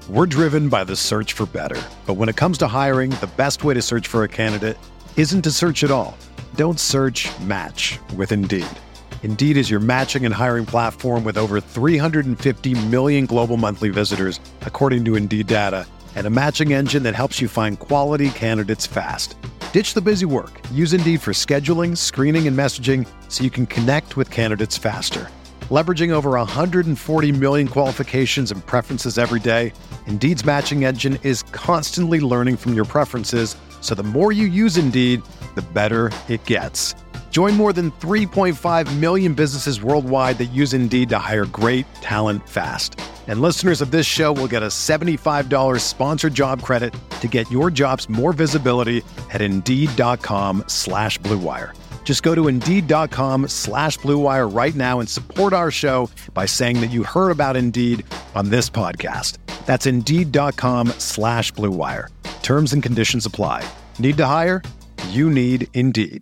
We're driven by the search for better. But when it comes to hiring, the best way to search for a candidate isn't to search at all. Don't search, match with Indeed. Indeed is your matching and hiring platform with over 350 million global monthly visitors, according to Indeed data, and a matching engine that helps you find quality candidates fast. Ditch the busy work. Use Indeed for scheduling, screening, and messaging so you can connect with candidates faster. Leveraging over 140 million qualifications and preferences every day, Indeed's matching engine is constantly learning from your preferences, so the more you use Indeed, the better it gets. Join more than 3.5 million businesses worldwide that use Indeed to hire great talent fast. And listeners of this show will get a $75 sponsored job credit to get your jobs more visibility at Indeed.com/Blue Wire. Just go to Indeed.com/Blue Wire right now and support our show by saying that you heard about Indeed on this podcast. That's Indeed.com/Blue Wire. Terms and conditions apply. Need to hire? You need Indeed.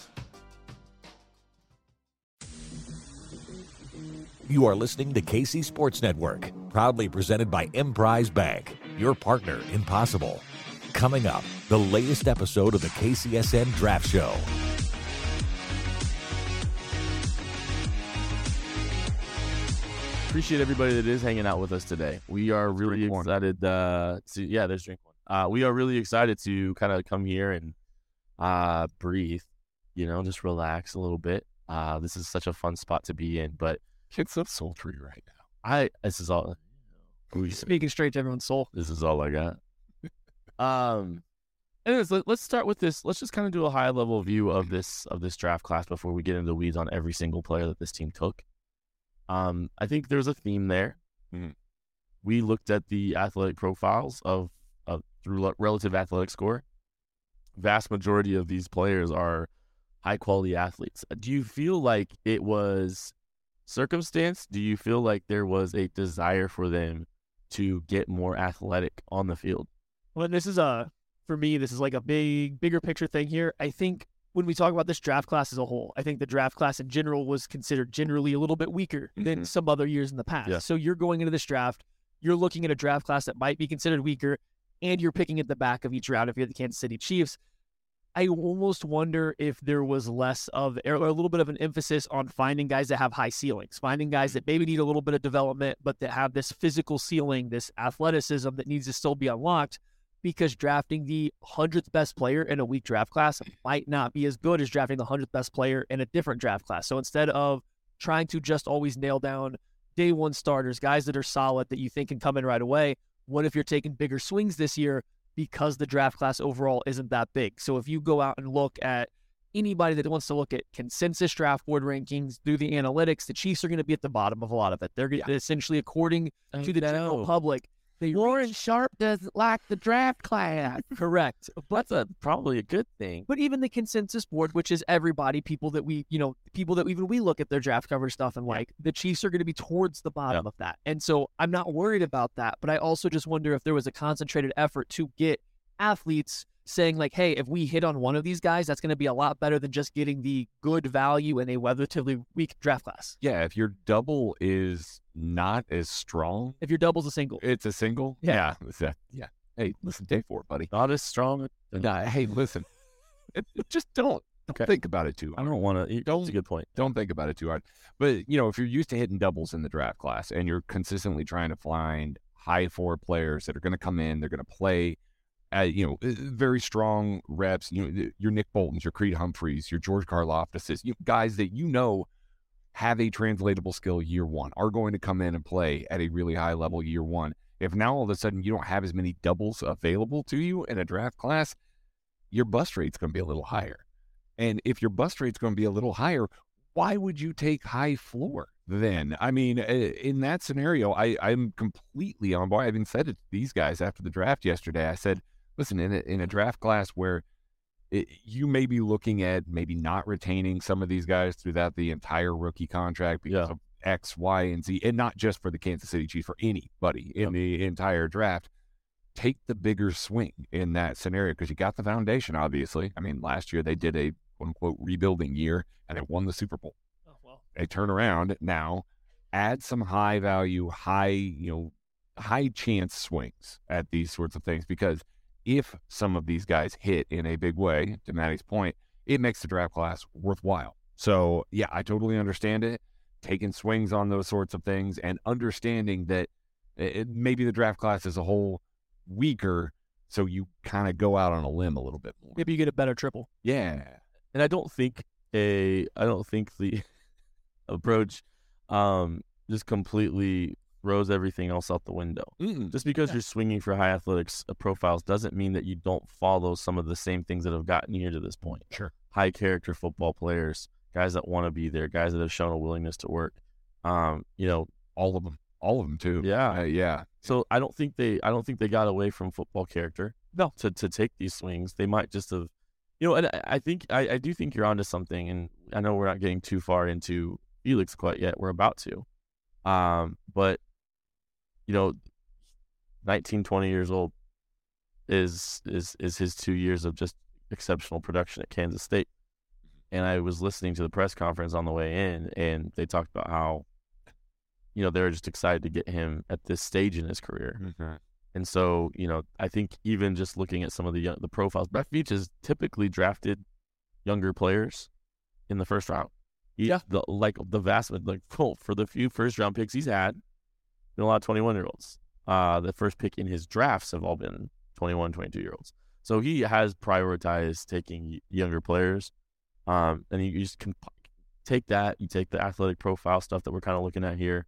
You are listening to KC Sports Network, proudly presented by Emprise Bank, your partner in possible. Coming up, the latest episode of the KCSN Draft Show. Appreciate everybody that is hanging out with us today. We are really excited there's drink one. We are really excited to kind of come here and breathe, just relax a little bit. This is such a fun spot to be in, but it's so sultry right now. This is all speaking straight to everyone's soul. This is all I got. Anyways, let's start with this. Let's just kind of do a high level view of this draft class before we get into the weeds on every single player that this team took. I think there's a theme there. Mm-hmm. We looked at the athletic profiles of through relative athletic score. Vast majority of these players are high quality athletes. Do you feel like it was circumstance? Do you feel like there was a desire for them to get more athletic on the field? Well, this is for me, this is like a bigger picture thing here. I think when we talk about this draft class as a whole, I think the draft class in general was considered generally a little bit weaker than some other years in the past. Yeah. So you're going into this draft, you're looking at a draft class that might be considered weaker, and you're picking at the back of each round if you're the Kansas City Chiefs. I almost wonder if there was less of, or a little bit of an emphasis on finding guys that have high ceilings, finding guys that maybe need a little bit of development, but that have this physical ceiling, this athleticism that needs to still be unlocked, because drafting the 100th best player in a weak draft class might not be as good as drafting the 100th best player in a different draft class. So instead of trying to just always nail down day one starters, guys that are solid that you think can come in right away, what if you're taking bigger swings this year because the draft class overall isn't that big? So if you go out and look at anybody that wants to look at consensus draft board rankings, do the analytics, the Chiefs are going to be at the bottom of a lot of it. They're essentially, according to the general public, Warren Sharp doesn't like the draft class. Correct. But That's probably a good thing. But even the consensus board, which is everybody, people that even we look at their draft cover stuff and like, the Chiefs are going to be towards the bottom of that. And so I'm not worried about that, but I also just wonder if there was a concentrated effort to get athletes saying like, hey, if we hit on one of these guys, that's going to be a lot better than just getting the good value in a relatively weak draft class. Yeah, if your double is not as strong. If your double's a single. It's a single? Yeah. Yeah. Hey, listen, day 4, buddy. Not as strong. Hey, listen. Just don't think about it too hard. I don't want to. That's a good point. Don't think about it too hard. But, if you're used to hitting doubles in the draft class and you're consistently trying to find high floor players that are going to come in, they're going to play very strong reps, your Nick Boltons, your Creed Humphreys, your George Karlaftis, guys that have a translatable skill year one, are going to come in and play at a really high level year one. If now all of a sudden you don't have as many doubles available to you in a draft class, your bust rate's going to be a little higher. And if your bust rate's going to be a little higher, why would you take high floor then? I mean, in that scenario, I'm completely on board. I even said it to these guys after the draft yesterday. I said, listen, in a draft class where you may be looking at maybe not retaining some of these guys throughout the entire rookie contract because of X, Y, and Z, and not just for the Kansas City Chiefs, for anybody in the entire draft, take the bigger swing in that scenario because you got the foundation, obviously. I mean, last year they did a quote-unquote rebuilding year, and they won the Super Bowl. Oh, well. They turn around now, add some high-value, high chance swings at these sorts of things, because if some of these guys hit in a big way, to Maddie's point, it makes the draft class worthwhile. So yeah, I totally understand it. Taking swings on those sorts of things and understanding that maybe the draft class as a whole weaker, so you kind of go out on a limb a little bit more. Maybe you get a better triple. Yeah. And I don't think the approach just completely throws everything else out the window. Just because you're swinging for high athletics profiles doesn't mean that you don't follow some of the same things that have gotten you to this point. Sure. High character football players, guys that want to be there, guys that have shown a willingness to work. All of them too. Yeah. Yeah. So I don't think they got away from football character. No. To take these swings. They might just have, and I think I do think you're onto something, and I know we're not getting too far into Felix quite yet. We're about to. But 19, 20 years old is his 2 years of just exceptional production at Kansas State. And I was listening to the press conference on the way in, and they talked about how, they were just excited to get him at this stage in his career. Mm-hmm. And so, I think even just looking at some of the profiles, Brett Veach has typically drafted younger players in the first round. The vast, for the few first round picks he's had, been a lot of 21-year-olds. The first pick in his drafts have all been 21, 22-year-olds. So he has prioritized taking younger players. And you just can take that. You take the athletic profile stuff that we're kind of looking at here.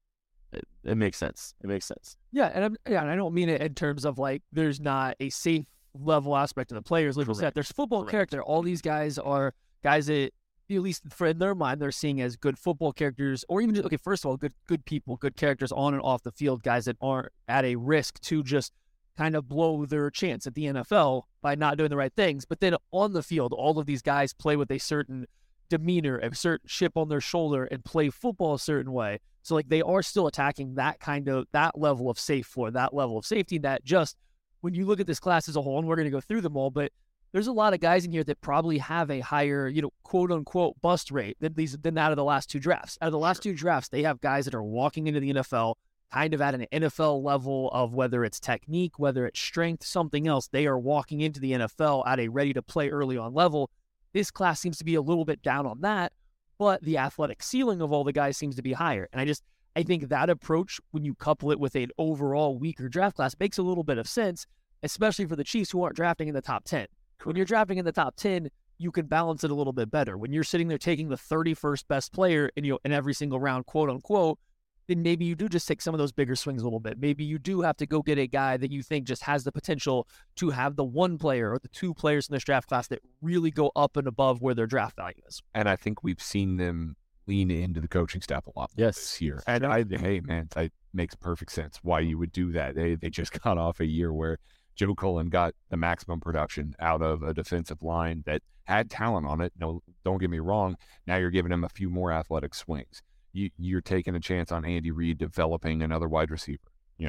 It makes sense. It makes sense. Yeah, and I don't mean it in terms of like there's not a safe level aspect of the players. Like you said, there's football character. All these guys are guys that, at least in their mind, they're seeing as good football characters, or even first of all, good people, good characters on and off the field, guys that aren't at a risk to just kind of blow their chance at the NFL by not doing the right things. But then on the field, all of these guys play with a certain demeanor, a certain chip on their shoulder, and play football a certain way. So like they are still attacking that level of safe floor, that level of safety. That just when you look at this class as a whole, and we're going to go through them all, but there's a lot of guys in here that probably have a higher, quote unquote bust rate than that of the last two drafts. Out of the last two drafts, they have guys that are walking into the NFL kind of at an NFL level of whether it's technique, whether it's strength, something else. They are walking into the NFL at a ready to play early on level. This class seems to be a little bit down on that, but the athletic ceiling of all the guys seems to be higher. And I think that approach, when you couple it with an overall weaker draft class, makes a little bit of sense, especially for the Chiefs who aren't drafting in the top 10. When you're drafting in the top 10, you can balance it a little bit better. When you're sitting there taking the 31st best player in every single round, quote unquote, then maybe you do just take some of those bigger swings a little bit. Maybe you do have to go get a guy that you think just has the potential to have the one player or the two players in this draft class that really go up and above where their draft value is. And I think we've seen them lean into the coaching staff a lot this year. And hey, man, it makes perfect sense why you would do that. They just got off a year where Joe Cullen got the maximum production out of a defensive line that had talent on it. No, don't get me wrong. Now you're giving him a few more athletic swings. You're taking a chance on Andy Reid developing another wide receiver,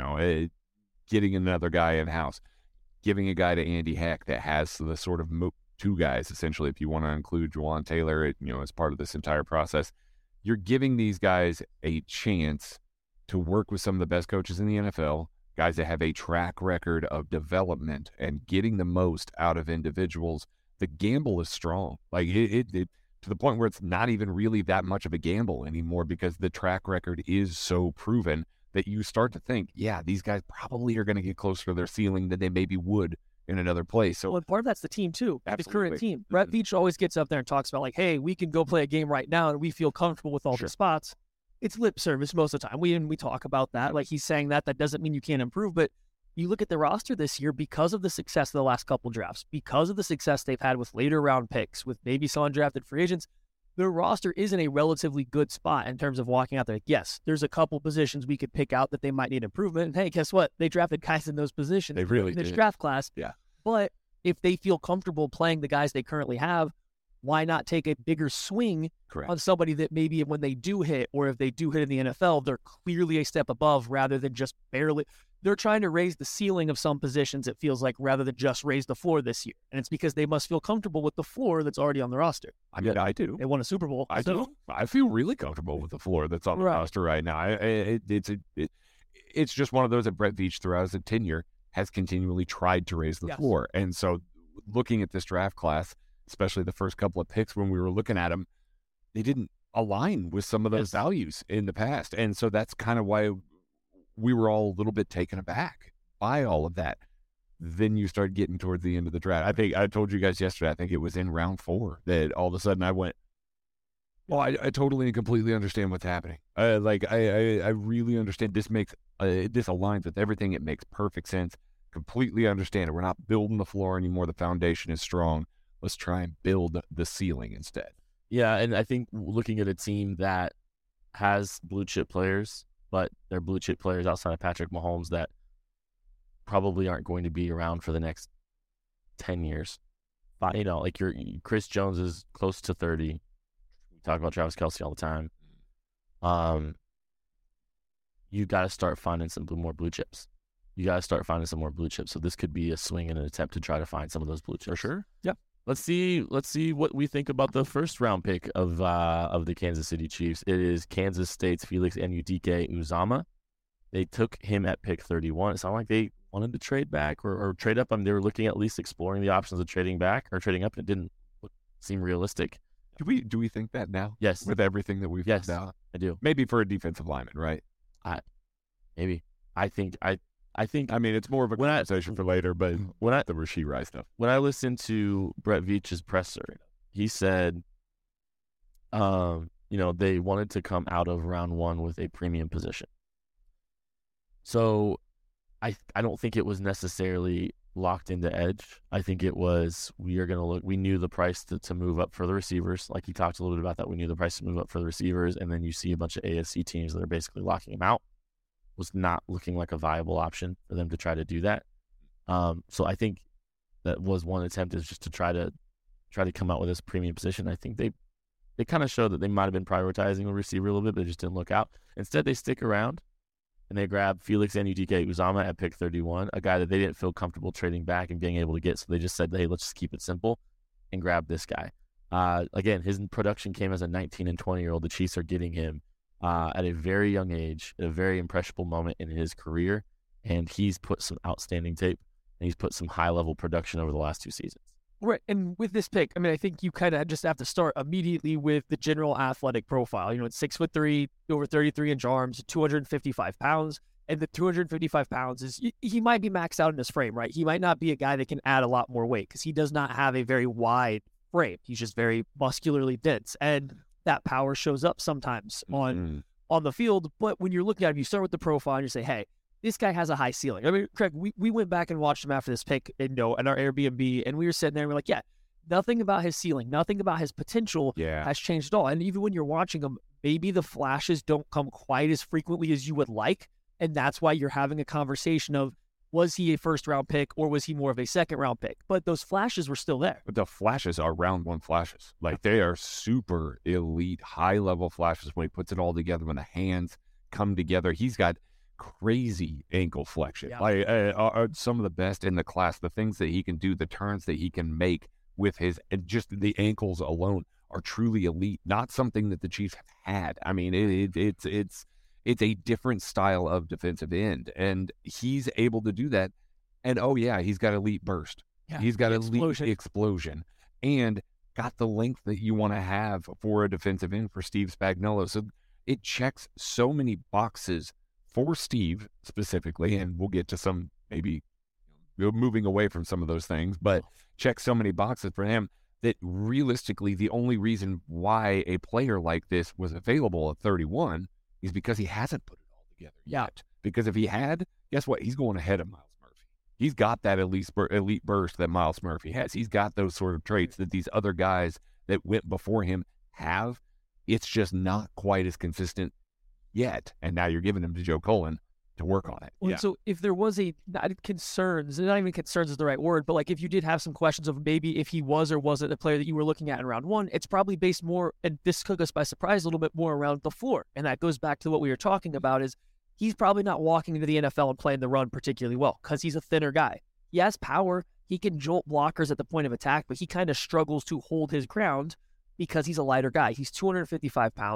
getting another guy in-house, giving a guy to Andy Heck that has the sort of two guys, essentially, if you want to include Juwan Taylor, as part of this entire process. You're giving these guys a chance to work with some of the best coaches in the NFL, guys that have a track record of development and getting the most out of individuals. The gamble is strong. Like it to the point where it's not even really that much of a gamble anymore, because the track record is so proven that you start to think, yeah, these guys probably are going to get closer to their ceiling than they maybe would in another place. So, well, part of that's the team too, absolutely. The current team. Brett Veach always gets up there and talks about like, hey, we can go play a game right now and we feel comfortable with all the spots. It's lip service most of the time. We talk about that. Like he's saying that doesn't mean you can't improve, but you look at the roster this year because of the success of the last couple drafts, because of the success they've had with later round picks, with maybe some undrafted free agents, their roster is in a relatively good spot in terms of walking out there. Yes, there's a couple positions we could pick out that they might need improvement. And hey, guess what? They drafted guys in those positions. They really in this did. Draft class. Yeah. But if they feel comfortable playing the guys they currently have, why not take a bigger swing on somebody that maybe when they do hit, or if they do hit in the NFL, they're clearly a step above rather than just barely. They're trying to raise the ceiling of some positions, it feels like, rather than just raise the floor this year. And it's because they must feel comfortable with the floor that's already on the roster. I mean, I do. They won a Super Bowl. I do. I feel really comfortable with the floor that's on the roster right now. it's just one of those that Brett Veach throughout his tenure has continually tried to raise the floor. And so looking at this draft class, especially the first couple of picks when we were looking at them, they didn't align with some of those values in the past. And so that's kind of why we were all a little bit taken aback by all of that. Then you start getting towards the end of the draft. I think I told you guys yesterday, I think it was in round 4 that all of a sudden I went, well, I totally and completely understand what's happening. I really understand. This makes this aligns with everything. It makes perfect sense. Completely understand it. We're not building the floor anymore. The foundation is strong. Let's try and build the ceiling instead. Yeah, and I think looking at a team that has blue chip players, but they're blue chip players outside of Patrick Mahomes that probably aren't going to be around for the next 10 years. But, you know, like Chris Jones is close to 30. We talk about Travis Kelce all the time. You got to start finding some more blue chips. So this could be a swing and an attempt to try to find some of those blue chips. For sure. Yeah. Let's see what we think about the first round pick of the Kansas City Chiefs. It is Kansas State's Felix Anudike-Uzomah. They took him at pick 31. It sounded like they wanted to trade back or trade up. They were looking at least exploring the options of trading back or trading up. It didn't seem realistic. Do we think that now? Yes. With everything that we've found out? I do. Maybe for a defensive lineman, right? Maybe. I think. I mean, it's more of a conversation for later, but the Rashee Rice stuff. When I listened to Brett Veach's presser, he said, they wanted to come out of round 1 with a premium position. So I don't think it was necessarily locked into edge. I think it was, we knew the price to move up for the receivers. Like you talked a little bit about that. We knew the price to move up for the receivers. And then you see a bunch of AFC teams that are basically locking them out. Was not looking like a viable option for them to try to do that. So I think that was one attempt, is just to try to come out with this premium position. I think they kind of showed that they might have been prioritizing a receiver a little bit, but it just didn't look out. Instead, they stick around and they grab Felix Anudike-Uzomah at pick 31, a guy that they didn't feel comfortable trading back and being able to get. So they just said, hey, let's just keep it simple and grab this guy. Again, his production came as a 19 and 20-year-old. The Chiefs are getting him at a very young age, at a very impressionable moment in his career, and he's put some outstanding tape, and he's put some high-level production over the last 2 seasons. Right, and with this pick, I mean, I think you kind of just have to start immediately with the general athletic profile. You know, it's 6'3", over 33-inch arms, 255 pounds, and the 255 pounds is, he might be maxed out in his frame, right? He might not be a guy that can add a lot more weight because he does not have a very wide frame. He's just very muscularly dense, and that power shows up sometimes on the field. But when you're looking at him, you start with the profile and you say, hey, this guy has a high ceiling. I mean, Craig, we went back and watched him after this pick in our Airbnb, and we were sitting there and we're like, yeah, nothing about his ceiling, nothing about his potential has changed at all. And even when you're watching him, maybe the flashes don't come quite as frequently as you would like. And that's why you're having a conversation of, was he a first-round pick or was he more of a second-round pick? But those flashes were still there. But the flashes are round 1 flashes. Like, they are super elite, high-level flashes when he puts it all together, when the hands come together. He's got crazy ankle flexion. Like, are some of the best in the class. The things that he can do, the turns that he can make with his, just the ankles alone are truly elite. Not something that the Chiefs have had. I mean, it's a different style of defensive end, and he's able to do that. And he's got elite burst. Yeah, he's got elite explosion, and got the length that you want to have for a defensive end for Steve Spagnuolo. So it checks so many boxes for Steve specifically, and we'll get to some maybe moving away from some of those things, but checks so many boxes for him that realistically the only reason why a player like this was available at 31 is because he hasn't put it all together yet. Because if he had, guess what? He's going ahead of Myles Murphy. He's got that elite burst that Myles Murphy has. He's got those sort of traits that these other guys that went before him have. It's just not quite as consistent yet. And now you're giving him to Joe Cullen to work on it. Well, so if there was not even concerns is the right word, but like if you did have some questions of maybe if he was or wasn't a player that you were looking at in round 1, it's probably based more, and this took us by surprise a little bit more, around the floor. And that goes back to what we were talking about, is he's probably not walking into the NFL and playing the run particularly well because he's a thinner guy. He has power. He can jolt blockers at the point of attack, but he kind of struggles to hold his ground because he's a lighter guy. He's 255 pounds.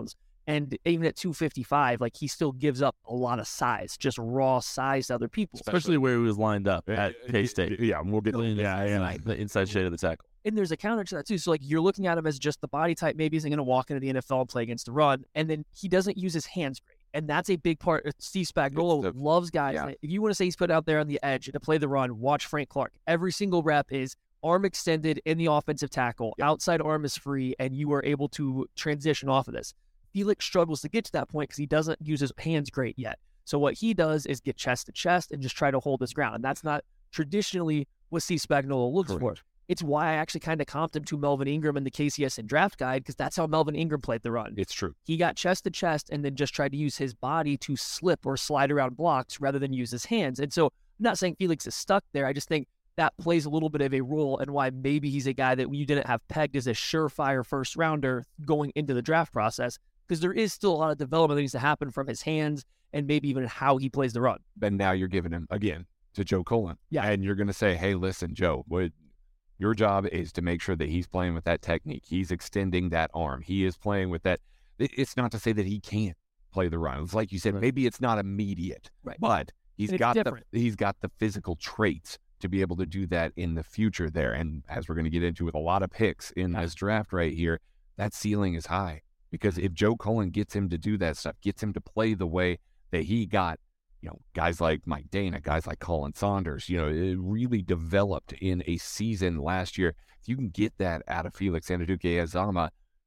And even at 255, like he still gives up a lot of size, just raw size to other people. Especially where he was lined up at K-State. Yeah, we'll get the inside shade of the tackle. And there's a counter to that too. So like you're looking at him as just the body type. Maybe he's going to walk into the NFL and play against the run. And then he doesn't use his hands great. And that's a big part. Steve Spagnuolo loves guys. Yeah. If you want to say he's put out there on the edge to play the run, watch Frank Clark. Every single rep is arm extended in the offensive tackle. Outside arm is free, and you are able to transition off of this. Felix struggles to get to that point because he doesn't use his hands great yet. So what he does is get chest to chest and just try to hold his ground. And that's not traditionally what Steve Spagnuolo looks for. It's why I actually kind of comped him to Melvin Ingram in the KCSN draft guide, because that's how Melvin Ingram played the run. It's true. He got chest to chest and then just tried to use his body to slip or slide around blocks rather than use his hands. And so I'm not saying Felix is stuck there. I just think that plays a little bit of a role in why maybe he's a guy that you didn't have pegged as a surefire first rounder going into the draft process, because there is still a lot of development that needs to happen from his hands and maybe even how he plays the run. But now you're giving him, again, to Joe Cullen. Yeah. And you're going to say, hey, listen, Joe, your job is to make sure that he's playing with that technique. He's extending that arm. He is playing with that. It's not to say that he can't play the run. It's like you said, maybe it's not immediate, but he's got the physical traits to be able to do that in the future there. And as we're going to get into with a lot of picks in this draft right here, that ceiling is high. Because if Joe Cullen gets him to do that stuff, gets him to play the way that he got, guys like Mike Dana, guys like Colin Saunders, it really developed in a season last year. If you can get that out of Felix Anudike-Uzomah,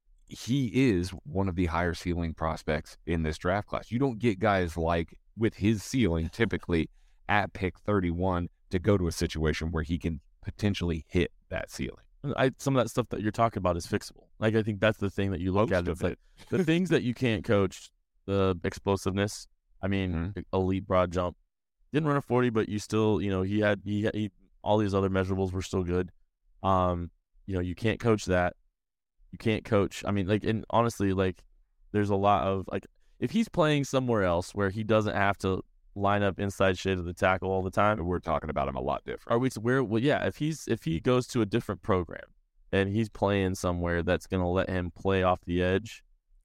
he is one of the higher ceiling prospects in this draft class. You don't get guys like with his ceiling typically at pick 31 to go to a situation where he can potentially hit that ceiling. Some of that stuff that you're talking about is fixable. Like, I think that's the thing that you look at. It's like the things that you can't coach, the explosiveness. I mean, elite broad jump. Didn't run a 40, but you still, he had all these other measurables were still good. You can't coach that. You can't coach. I mean, and honestly, there's a lot of, if he's playing somewhere else where he doesn't have to line up inside shade of the tackle all the time, we're talking about him a lot different. If he goes to a different program and he's playing somewhere that's going to let him play off the edge,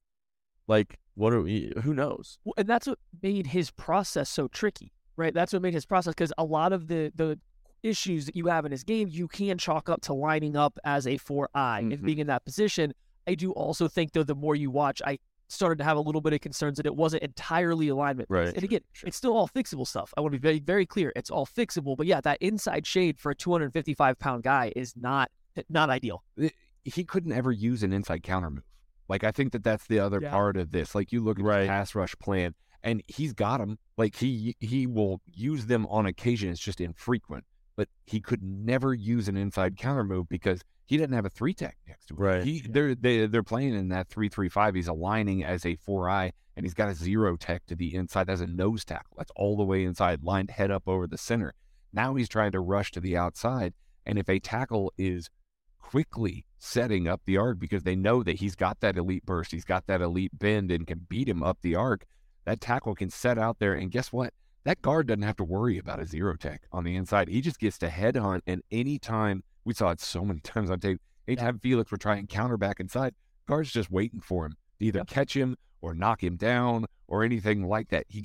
who knows? Well, and that's what made his process so tricky, right? That's what made his process, because a lot of the issues that you have in his game, you can chalk up to lining up as a 4I and being in that position. I do also think, though, the more you watch, I started to have a little bit of concerns that it wasn't entirely alignment. Right. And again, it's still all fixable stuff. I want to be very, very clear. It's all fixable. But yeah, that inside shade for a 255-pound guy is not ideal. He couldn't ever use an inside counter move. I think that's the other part of this. You look at the pass rush plan, and he's got them. He will use them on occasion. It's just infrequent. But he could never use an inside counter move because he doesn't have a 3-tech next to him. Right. They're playing in that 3-3-5. He's aligning as a 4I, and he's got a 0-tech to the inside as a nose tackle. That's all the way inside, lined head up over the center. Now he's trying to rush to the outside, and if a tackle is quickly setting up the arc because they know that he's got that elite burst, he's got that elite bend and can beat him up the arc, that tackle can set out there, and guess what? That guard doesn't have to worry about a 0-tech on the inside. He just gets to headhunt, and anytime, we saw it so many times on tape, anytime Felix would try and counter back inside, guard's just waiting for him to either catch him or knock him down or anything like that. He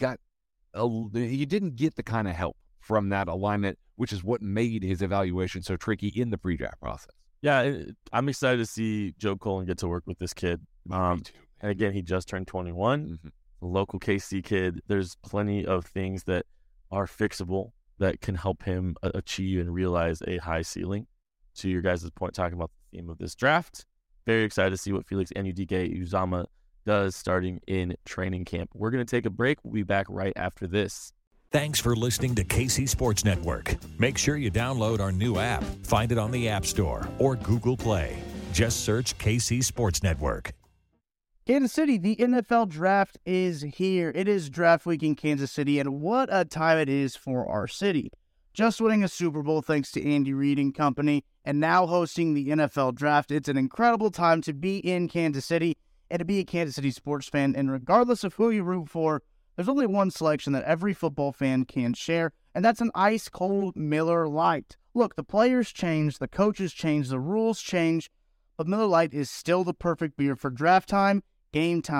didn't get the kind of help from that alignment, which is what made his evaluation so tricky in the pre-draft process. Yeah, I'm excited to see Joe Cullen get to work with this kid. Me too. And again, he just turned 21. A local KC kid. There's plenty of things that are fixable that can help him achieve and realize a high ceiling. To your guys' point, talking about the theme of this draft, very excited to see what Felix Anudike-Uzomah does starting in training camp. We're going to take a break. We'll be back right after this. Thanks for listening to KC Sports Network. Make sure you download our new app. Find it on the App Store or Google Play. Just search KC Sports Network. Kansas City, the NFL draft is here. It is draft week in Kansas City, and what a time it is for our city. Just winning a Super Bowl thanks to Andy Reid and company, and now hosting the NFL draft. It's an incredible time to be in Kansas City and to be a Kansas City sports fan, and regardless of who you root for, there's only one selection that every football fan can share, and that's an ice-cold Miller Lite. Look, the players change, the coaches change, the rules change, but Miller Lite is still the perfect beer for draft time, game time,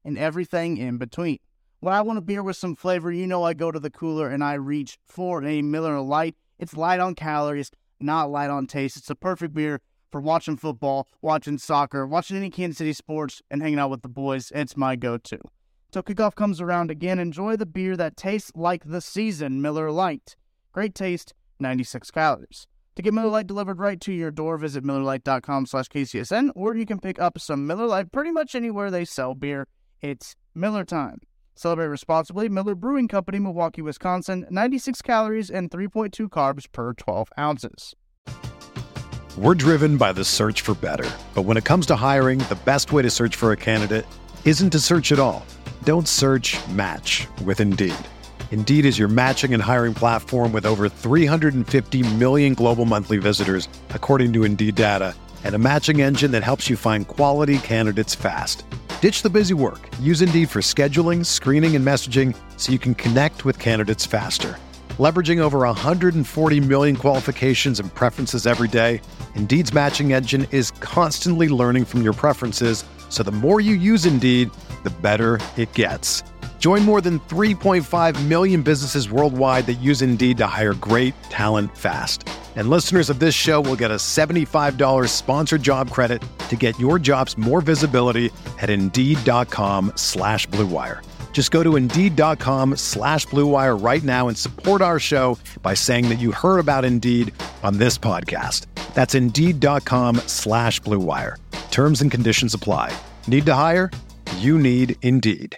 and everything in between. When I want a beer with some flavor, you know I go to the cooler and I reach for a Miller Lite. It's light on calories, not light on taste. It's the perfect beer for watching football, watching soccer, watching any Kansas City sports, and hanging out with the boys. It's my go-to. So kickoff comes around again. Enjoy the beer that tastes like the season, Miller Lite. Great taste, 96 calories. To get Miller Lite delivered right to your door, visit MillerLite.com/KCSN, or you can pick up some Miller Lite pretty much anywhere they sell beer. It's Miller time. Celebrate responsibly. Miller Brewing Company, Milwaukee, Wisconsin. 96 calories and 3.2 carbs per 12 ounces. We're driven by the search for better. But when it comes to hiring, the best way to search for a candidate isn't to search at all. Don't search, match with Indeed. Indeed is your matching and hiring platform with over 350 million global monthly visitors, according to Indeed data, and a matching engine that helps you find quality candidates fast. Ditch the busy work. Use Indeed for scheduling, screening, and messaging so you can connect with candidates faster. Leveraging over 140 million qualifications and preferences every day, Indeed's matching engine is constantly learning from your preferences, so the more you use Indeed, the better it gets. Join more than 3.5 million businesses worldwide that use Indeed to hire great talent fast. And listeners of this show will get a $75 sponsored job credit to get your jobs more visibility at Indeed.com/Blue Wire. Just go to Indeed.com/Blue Wire right now and support our show by saying that you heard about Indeed on this podcast. That's Indeed.com/Blue Wire. Terms and conditions apply. Need to hire? You need Indeed.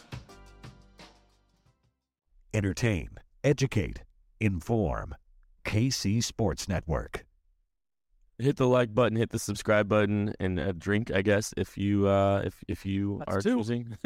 Entertain, educate, inform. KC Sports Network. Hit the like button, hit the subscribe button, and a drink, I guess, if you That's are two. choosing.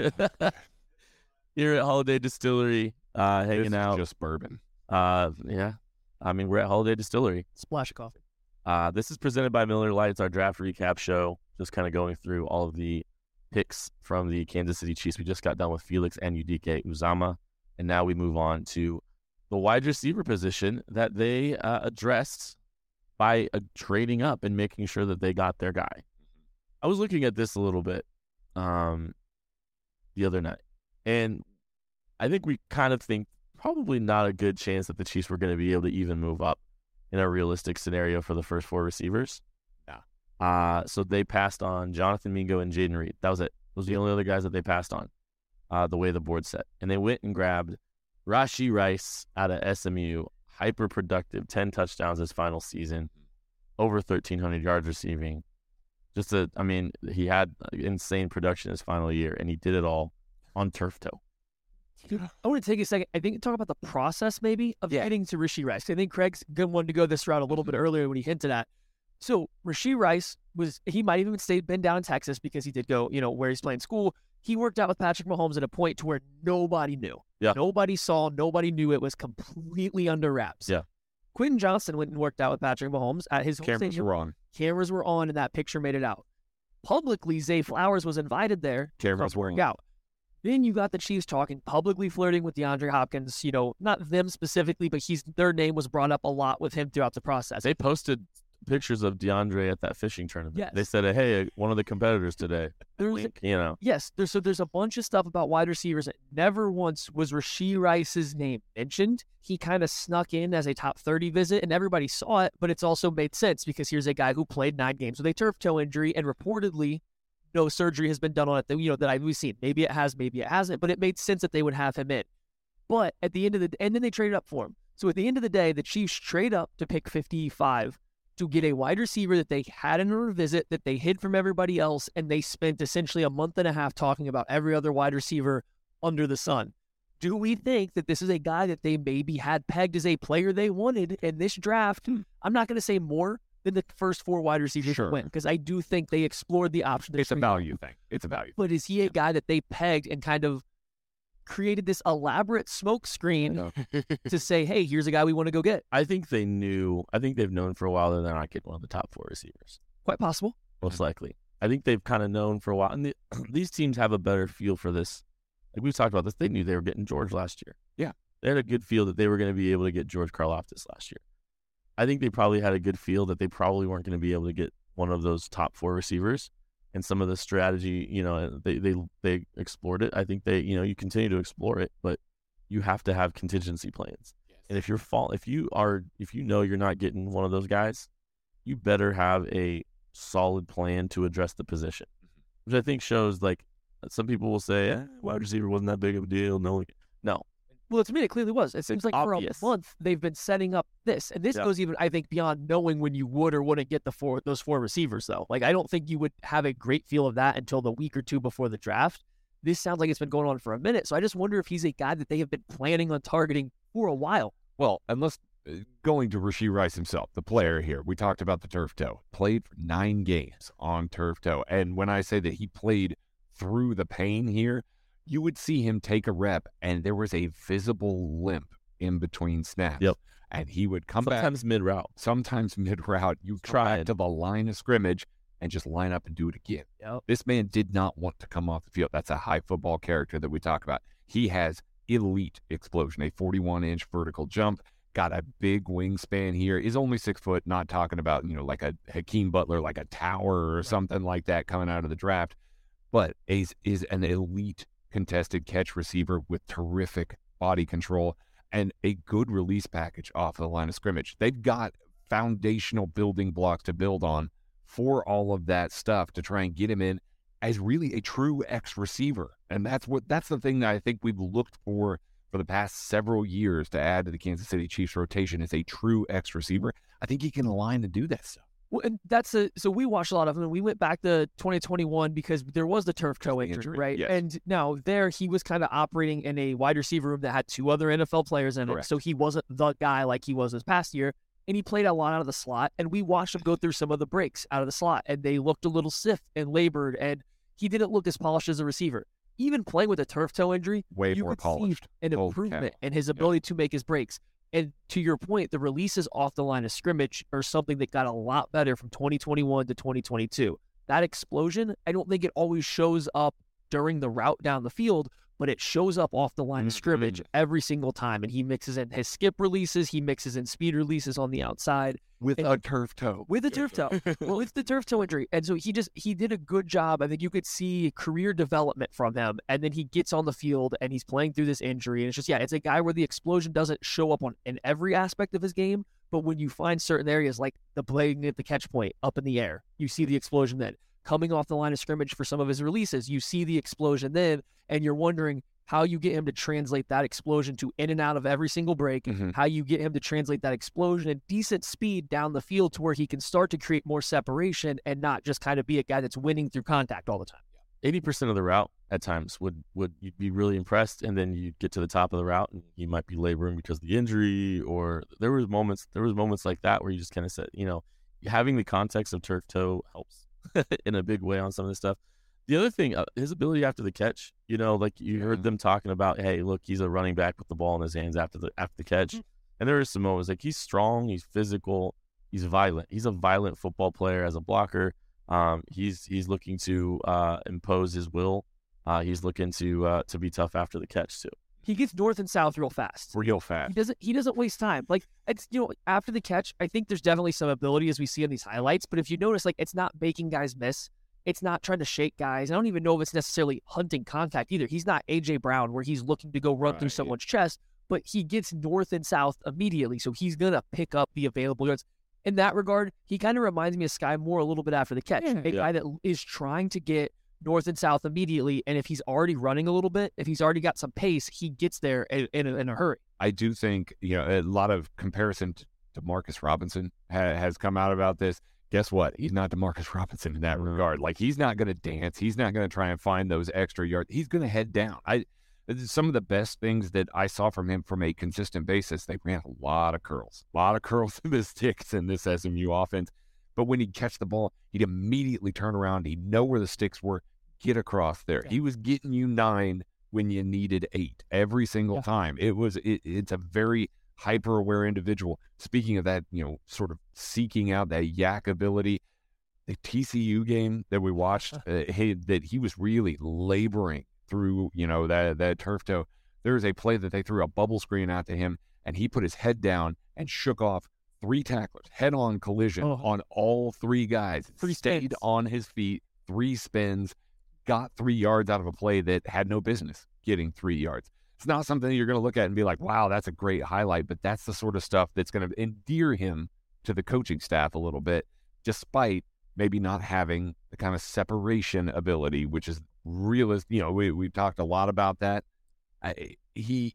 Here at Holiday Distillery, hanging This out. is just bourbon. Yeah. I mean, we're at Holiday Distillery. Splash of coffee. This is presented by Miller Lite. It's our draft recap show. Just kind of going through all of the picks from the Kansas City Chiefs. We just got done with Felix and Udike Uzama, and now we move on to the wide receiver position that they addressed by trading up and making sure that they got their guy. I was looking at this a little bit the other night, and I think we kind of think probably not a good chance that the Chiefs were going to be able to even move up in a realistic scenario for the first four receivers. Yeah. So they passed on Jonathan Mingo and Jaden Reed. That was it. Those are the only other guys that they passed on, the way the board set. And they went and grabbed Rashee Rice out of SMU, hyper productive, 10 touchdowns his final season, over 1,300 yards receiving. He had insane production his final year, and he did it all on turf toe. Dude, I want to take a second. I think talk about the process maybe of getting to Rashee Rice. I think Craig's wanted to go this route a little bit earlier when he hinted at. So Rashee Rice he might even been down in Texas because he did go, where he's playing school. He worked out with Patrick Mahomes at a point to where nobody knew. Yeah. Nobody saw, nobody knew. It was completely under wraps. Yeah. Quentin Johnson went and worked out with Patrick Mahomes at his home Cameras stadium. were on. Cameras were on, and that picture made it out. Publicly, Zay Flowers was invited there Cameras to were work out. Then you got the Chiefs talking, publicly flirting with DeAndre Hopkins. Not them specifically, but their name was brought up a lot with him throughout the process. They posted pictures of DeAndre at that fishing tournament. Yes. They said, hey, one of the competitors today. Wink, Yes, there's a bunch of stuff about wide receivers. Never once was Rashee Rice's name mentioned. He kind of snuck in as a top 30 visit, and everybody saw it, but it's also made sense because here's a guy who played 9 games with a turf toe injury, and reportedly no surgery has been done on it that we've seen. Maybe it has, maybe it hasn't, but it made sense that they would have him in. But at the end of the and then they traded up for him. So at the end of the day, the Chiefs trade up to pick 55 to get a wide receiver that they had in a revisit, that they hid from everybody else, and they spent essentially a month and a half talking about every other wide receiver under the sun. Do we think that this is a guy that they maybe had pegged as a player they wanted in this draft? I'm not going to say more than the first 4 wide receivers that went, because I do think they explored the option. It's a value thing. It's a value. But is he a guy that they pegged and kind of created this elaborate smoke screen to say, hey, here's a guy we want to go get? I think they've known for a while that they're not getting one of the top 4 receivers. Quite possible. Most likely. I think they've kind of known for a while. And these teams have a better feel for this. Like we've talked about this. They knew they were getting George last year. Yeah. They had a good feel that they were going to be able to get George Karlaftis last year. I think they probably had a good feel that they probably weren't going to be able to get one of those top 4 receivers. and some of the strategy, they explored it. I think you continue to explore it, but you have to have contingency plans. Yes. And if you know you're not getting one of those guys, you better have a solid plan to address the position, which I think shows, like, some people will say, wide receiver wasn't that big of a deal. No. Well, to me, it clearly was. It seems like obvious. For a month, they've been setting up this. And this goes even, I think, beyond knowing when you would or wouldn't get those 4 receivers, though. Like, I don't think you would have a great feel of that until the week or 2 before the draft. This sounds like it's been going on for a minute. So I just wonder if he's a guy that they have been planning on targeting for a while. Well, unless going to Rashee Rice himself, the player here, we talked about the turf toe. Played for 9 games on turf toe. And when I say that he played through the pain here, you would see him take a rep, and there was a visible limp in between snaps. Yep. And he would come back. Sometimes mid-route. You try to the line of scrimmage and just line up and do it again. Yep. This man did not want to come off the field. That's a high football character that we talk about. He has elite explosion, a 41-inch vertical jump, got a big wingspan here. Is only 6 foot, not talking about, like a Hakeem Butler, like a tower or something like that coming out of the draft, but is an elite contested catch receiver with terrific body control and a good release package off the line of scrimmage. They've got foundational building blocks to build on for all of that stuff to try and get him in as really a true X receiver. And that's the thing that I think we've looked for the past several years to add to the Kansas City Chiefs rotation is a true X receiver. I think he can align and do that stuff. Well, and so we watched a lot of him. We went back to 2021 because there was the turf toe injury, right? Yes. And now there he was kind of operating in a wide receiver room that had 2 other NFL players in Correct. it. So he wasn't the guy like he was this past year. And he played a lot out of the slot. And we watched him go through some of the breaks out of the slot. And they looked a little stiff and labored. And he didn't look as polished as a receiver. Even playing with a turf toe injury, you could see an improvement in his ability to make his breaks. And to your point, the releases off the line of scrimmage are something that got a lot better from 2021 to 2022. That explosion, I don't think it always shows up during the route down the field, but it shows up off the line of scrimmage every single time. And he mixes in his skip releases, he mixes in speed releases on the outside. With a turf toe. With a turf toe. Well, it's the turf toe injury. And so he did a good job. I think you could see career development from him. And then he gets on the field and he's playing through this injury. And it's just, it's a guy where the explosion doesn't show up in every aspect of his game. But when you find certain areas like the playing at the catch point up in the air, you see the explosion then. Coming off the line of scrimmage for some of his releases, you see the explosion then. And you're wondering how you get him to translate that explosion to in and out of every single break, how you get him to translate that explosion and decent speed down the field to where he can start to create more separation and not just kind of be a guy that's winning through contact all the time. 80% of the route at times would you'd be really impressed, and then you get to the top of the route and you might be laboring because of the injury, or there was moments like that where you just kind of said, having the context of turf toe helps in a big way on some of this stuff. The other thing, his ability after the catch, like you heard them talking about, hey, look, he's a running back with the ball in his hands after the catch. And there are some moments like he's strong, he's physical, he's violent. He's a violent football player as a blocker. He's looking to impose his will. He's looking to be tough after the catch too. He gets north and south real fast. He doesn't waste time. Like, it's, after the catch, I think there's definitely some ability as we see in these highlights. But if you notice, like, it's not making guys miss. It's not trying to shake guys. I don't even know if it's necessarily hunting contact either. He's not A.J. Brown where he's looking to go run through someone's chest, but he gets north and south immediately. So he's going to pick up the available yards. In that regard, he kind of reminds me of Sky Moore a little bit after the catch. A guy that is trying to get north and south immediately. And if he's already running a little bit, if he's already got some pace, he gets there in a hurry. I do think, a lot of comparison to Marcus Robinson has come out about this. Guess what? He's not DeMarcus Robinson in that regard. Like, he's not going to dance. He's not going to try and find those extra yards. He's going to head down. Some of the best things that I saw from him from a consistent basis, they ran a lot of curls to the sticks in this SMU offense. But when he'd catch the ball, he'd immediately turn around. He'd know where the sticks were, get across there. He was getting you 9 when you needed 8 every single time. It's a very hyper-aware individual. Speaking of that, sort of seeking out that yak ability, the TCU game that we watched, that he was really laboring through, that turf toe. There was a play that they threw a bubble screen out to him, and he put his head down and shook off 3 tacklers, head-on collision on all 3 guys. Stayed on his feet 3 spins, got 3 yards out of a play that had no business getting 3 yards. It's not something you're going to look at and be like, wow, that's a great highlight, but that's the sort of stuff that's going to endear him to the coaching staff a little bit, despite maybe not having the kind of separation ability, which is realist. We've talked a lot about that. He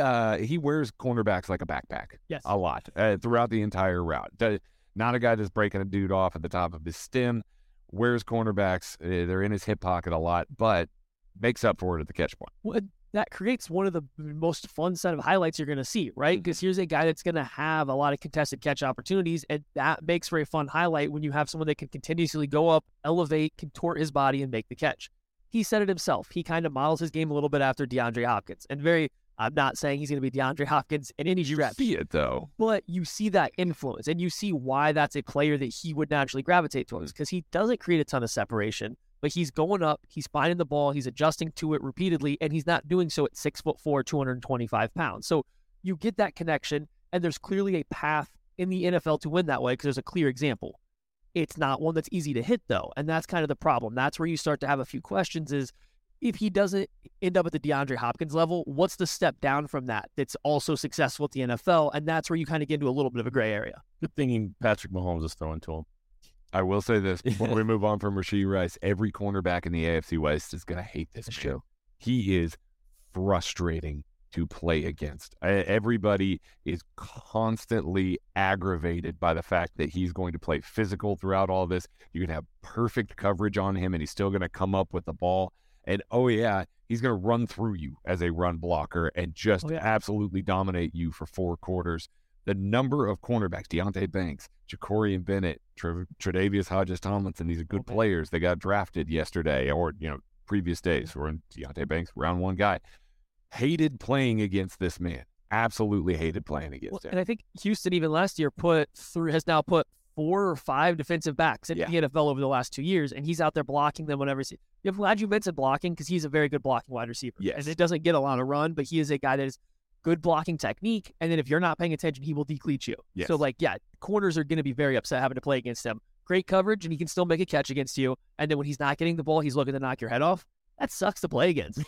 wears cornerbacks like a backpack. Yes. A lot throughout the entire route. Not a guy that's breaking a dude off at the top of his stem. Wears cornerbacks. They're in his hip pocket a lot, but makes up for it at the catch point. Well, that creates one of the most fun set of highlights you're going to see, right? Because here's a guy that's going to have a lot of contested catch opportunities, and that makes for a fun highlight when you have someone that can continuously go up, elevate, contort his body, and make the catch. He said it himself. He kind of models his game a little bit after DeAndre Hopkins. And I'm not saying he's going to be DeAndre Hopkins in any stretch. You see it, though. But you see that influence, and you see why that's a player that he would naturally gravitate towards, because he doesn't create a ton of separation, but he's going up, he's finding the ball, he's adjusting to it repeatedly, and he's not doing so at 6'4", 225 pounds. So you get that connection, and there's clearly a path in the NFL to win that way because there's a clear example. It's not one that's easy to hit, though, and that's kind of the problem. That's where you start to have a few questions is, if he doesn't end up at the DeAndre Hopkins level, what's the step down from that that's also successful at the NFL? And that's where you kind of get into a little bit of a gray area. Good thing Patrick Mahomes is throwing to him. I will say this before we move on from Rashee Rice. Every cornerback in the AFC West is going to hate this man. He is frustrating to play against. Everybody is constantly aggravated by the fact that he's going to play physical throughout all this. You can have perfect coverage on him, and he's still going to come up with the ball. And, oh, yeah, he's going to run through you as a run blocker and just absolutely dominate you for 4 quarters. The number of cornerbacks, Deonte Banks, Ja'Cory Bennett, Tre'Davious Hodges-Tomlinson, these are good players. They got drafted yesterday or, previous days. Or in Deonte Banks, round 1 guy. Hated playing against this man. Absolutely hated playing against him. And I think Houston even last year has now put 4 or 5 defensive backs in the NFL over the last 2 years, and he's out there blocking them whenever. I'm glad you mentioned blocking because he's a very good blocking wide receiver. Yes. And it doesn't get a lot of run, but he is a guy that is good blocking technique, and then if you're not paying attention, he will decleat you. Yes. So, corners are going to be very upset having to play against him. Great coverage, and he can still make a catch against you, and then when he's not getting the ball, he's looking to knock your head off. That sucks to play against.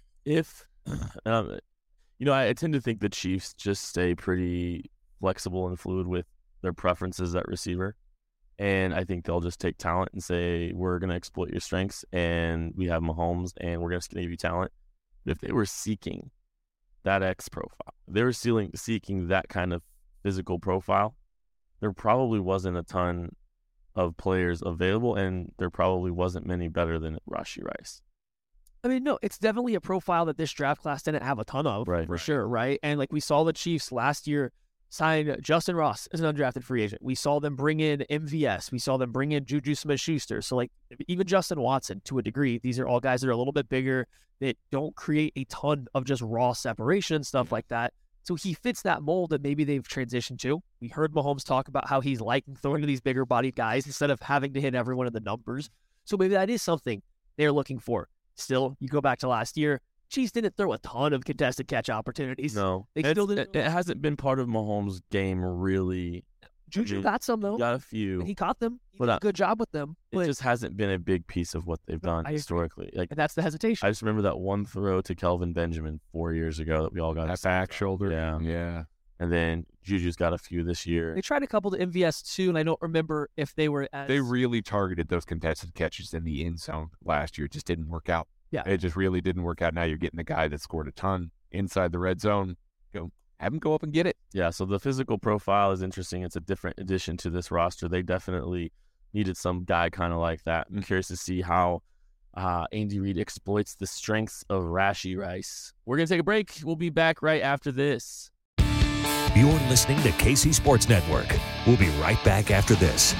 I tend to think the Chiefs just stay pretty flexible and fluid with their preferences at receiver. And I think they'll just take talent and say, we're going to exploit your strengths, and we have Mahomes, and we're going to give you talent. But if they were seeking that X profile, they were seeking that kind of physical profile, there probably wasn't a ton of players available, and there probably wasn't many better than Rashee Rice. I mean, no, it's definitely a profile that this draft class didn't have a ton of, for sure, right? And we saw the Chiefs last year sign Justin Ross as an undrafted free agent. We saw them bring in MVS. We saw them bring in Juju Smith-Schuster. So, even Justin Watson, to a degree, these are all guys that are a little bit bigger, that don't create a ton of just raw separation and stuff like that. So he fits that mold that maybe they've transitioned to. We heard Mahomes talk about how he's liking throwing to these bigger-bodied guys instead of having to hit everyone in the numbers. So maybe that is something they're looking for. Still, you go back to last year, Chiefs didn't throw a ton of contested catch opportunities. No. They still didn't. It hasn't been part of Mahomes' game, really. Juju got some, though. Got a few. And he caught them. He did a good job with them. It just hasn't been a big piece of what they've done historically. And that's the hesitation. I just remember that one throw to Kelvin Benjamin 4 years ago that we all got. That back shoulder. Yeah. And then Juju's got a few this year. They tried a couple to MVS too, and I don't remember if they were as... They really targeted those contested catches in the end zone last year. It just didn't work out. Yeah. It just really didn't work out. Now you're getting the guy that scored a ton inside the red zone. Have him go up and get it. Yeah, so the physical profile is interesting. It's a different addition to this roster. They definitely needed some guy kind of like that. I'm curious to see how Andy Reid exploits the strengths of Rashee Rice. We're going to take a break. We'll be back right after this. You're listening to KC Sports Network. We'll be right back after this.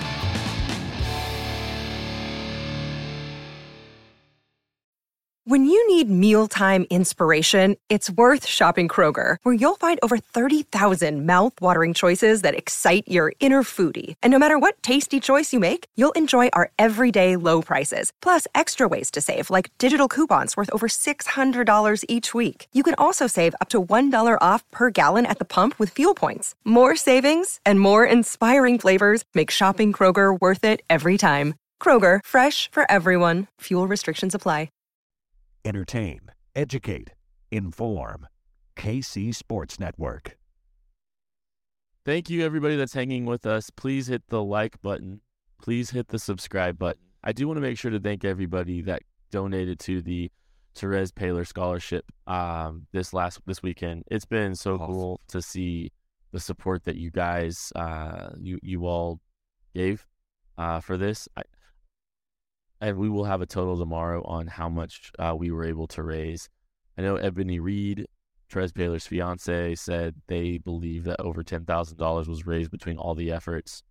When you need mealtime inspiration, it's worth shopping Kroger, where you'll find over 30,000 mouth-watering choices that excite your inner foodie. And no matter what tasty choice you make, you'll enjoy our everyday low prices, plus extra ways to save, like digital coupons worth over $600 each week. You can also save up to $1 off per gallon at the pump with fuel points. More savings and more inspiring flavors make shopping Kroger worth it every time. Kroger, fresh for everyone. Fuel restrictions apply. Entertain, educate, inform. KC Sports Network. Thank you, everybody that's hanging with us. Please hit the like button. Please hit the subscribe button. I do want to make sure to thank everybody that donated to the Therese Paylor Scholarship this weekend. It's been so cool to see the support that you guys, you all gave for this. And we will have a total tomorrow on how much we were able to raise. I know Ebony Reed, Therese Paylor's fiance, said they believe that over $10,000 was raised between all the efforts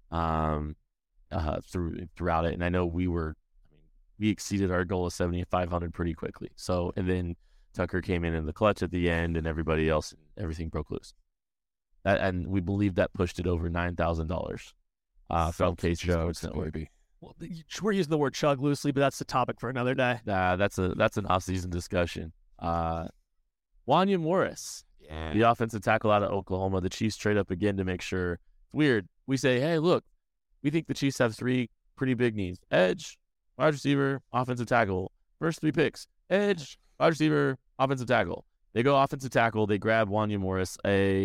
throughout it. And I know we exceeded our goal of 7,500 pretty quickly. So, and then Tucker came in the clutch at the end, and everybody else, everything broke loose. And we believe that pushed it over $9,000 from KC Sports Network. Well, we're using the word chug loosely, but that's the topic for another day. That's an off-season discussion. Wanya Morris, the offensive tackle out of Oklahoma. The Chiefs trade up again to make sure. It's weird. We say, hey, look, we think the Chiefs have three pretty big needs: edge, wide receiver, offensive tackle. First three picks: edge, wide receiver, offensive tackle. They go offensive tackle. They grab Wanya Morris.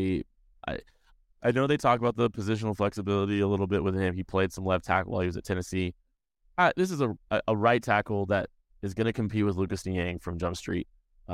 I know they talk about the positional flexibility a little bit with him. He played some left tackle while he was at Tennessee. This is a right tackle that is going to compete with Lucas Niang from Jump Street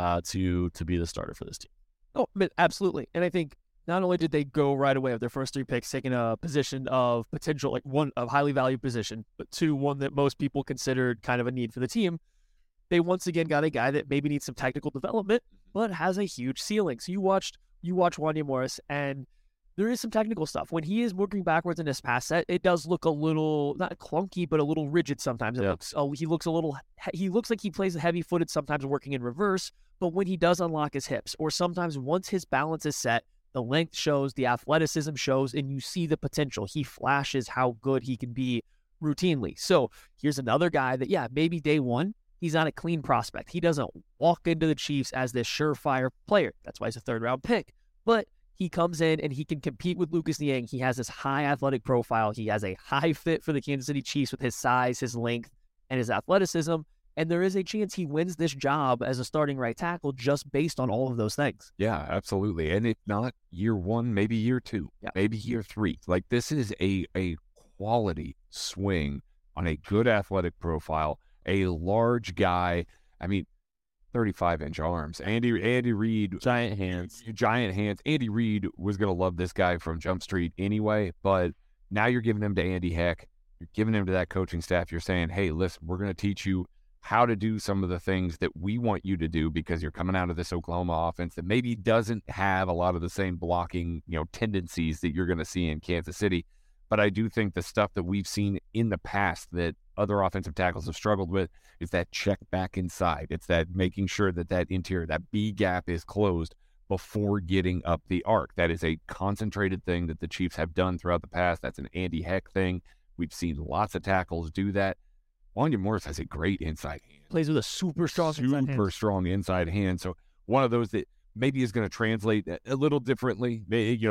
to be the starter for this team. Oh, absolutely. And I think not only did they go right away with their first three picks, taking a position of potential, like one of highly valued position, but two, one that most people considered kind of a need for the team. They once again got a guy that maybe needs some technical development, but has a huge ceiling. So you watch Wanya Morris, and there is some technical stuff. When he is working backwards in his pass set, it does look a little, not clunky, but a little rigid sometimes. He looks like he plays heavy-footed sometimes working in reverse, but when he does unlock his hips, or sometimes once his balance is set, the length shows, the athleticism shows, and you see the potential. He flashes how good he can be routinely. So here's another guy that, maybe day one, he's not a clean prospect. He doesn't walk into the Chiefs as this surefire player. That's why he's a third-round pick. But he comes in and he can compete with Lucas Niang. He has this high athletic profile. He has a high fit for the Kansas City Chiefs with his size, his length, and his athleticism. And there is a chance he wins this job as a starting right tackle just based on all of those things. Yeah, absolutely. And if not year one, maybe year two, maybe year three. Like, this is a quality swing on a good athletic profile, a large guy. I mean, 35-inch arms. Andy Reid. Giant hands. Andy Reid was going to love this guy from Jump Street anyway, but now you're giving him to Andy Heck. You're giving him to that coaching staff. You're saying, hey, listen, we're going to teach you how to do some of the things that we want you to do because you're coming out of this Oklahoma offense that maybe doesn't have a lot of the same blocking, tendencies that you're going to see in Kansas City. But I do think the stuff that we've seen in the past that other offensive tackles have struggled with is that check back inside. It's that making sure that interior, that B gap is closed before getting up the arc. That is a concentrated thing that the Chiefs have done throughout the past. That's an Andy Heck thing. We've seen lots of tackles do that. Wanya Morris has a great inside hand. Plays with a super strong inside hand. So one of those that maybe is going to translate a little differently.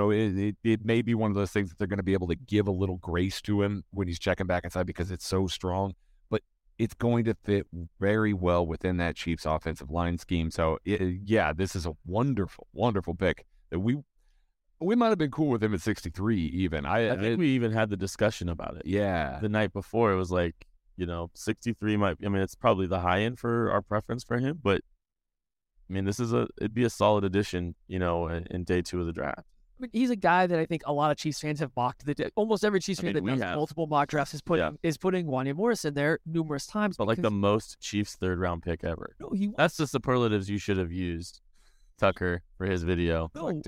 It may be one of those things that they're going to be able to give a little grace to him when he's checking back inside because it's so strong. But it's going to fit very well within that Chiefs offensive line scheme. So, this is a wonderful, wonderful pick that we might have been cool with him at 63 even. I think we even had the discussion about it. Yeah. The night before, it was like, 63 it's probably the high end for our preference for him, but it'd be a solid addition, in day two of the draft. He's a guy that I think a lot of Chiefs fans have mocked. Almost every Chiefs fan that does multiple mock drafts is putting Wanya Morris in there numerous times. But like the most Chiefs third-round pick ever. No, that's the superlatives you should have used, Tucker, for his video.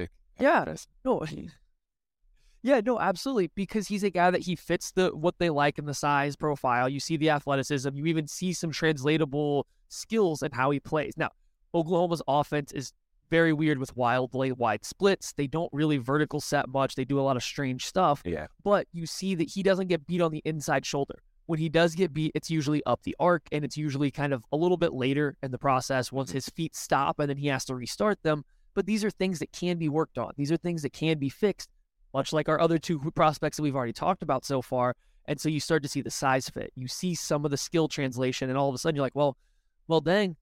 No, absolutely, because he's a guy that he fits what they like in the size profile. You see the athleticism. You even see some translatable skills in how he plays. Now, Oklahoma's offense is very weird with wildly wide splits. They don't really vertical set much. They do a lot of strange stuff. Yeah. But you see that he doesn't get beat on the inside shoulder. When he does get beat, it's usually up the arc, and it's usually kind of a little bit later in the process once his feet stop, and then he has to restart them. But these are things that can be worked on. These are things that can be fixed, much like our other two prospects that we've already talked about so far. And so you start to see the size fit. You see some of the skill translation, and all of a sudden you're like, well, dang.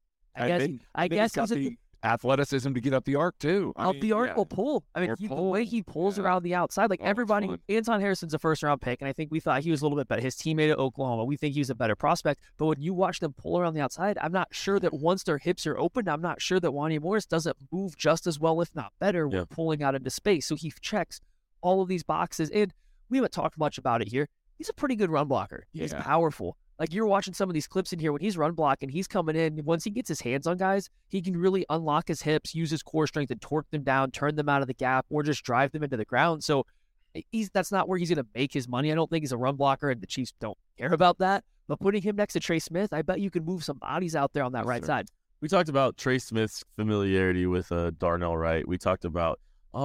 I guess he's the athleticism to get up the arc too. The arc will pull. I mean, the way he pulls around the outside, like everybody. Anton Harrison's a first-round pick, and I think we thought he was a little bit better. His teammate at Oklahoma, we think he was a better prospect. But when you watch them pull around the outside, I'm not sure that once their hips are open, I'm not sure that Wanya Morris doesn't move just as well, if not better, when pulling out into space. So he checks all of these boxes, and we haven't talked much about it here. He's a pretty good run blocker. He's powerful. Like, you're watching some of these clips in here when he's run blocking, he's coming in. Once he gets his hands on guys, he can really unlock his hips, use his core strength, and torque them down, turn them out of the gap, or just drive them into the ground. So that's not where he's going to make his money. I don't think he's a run blocker, and the Chiefs don't care about that. But putting him next to Trey Smith, I bet you can move some bodies out there on that right side. We talked about Trey Smith's familiarity with Darnell Wright. We talked about,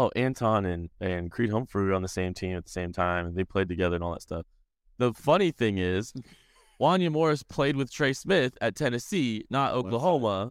Anton and Creed Humphrey were on the same team at the same time, and they played together and all that stuff. The funny thing is, Wanya Morris played with Trey Smith at Tennessee, not Oklahoma.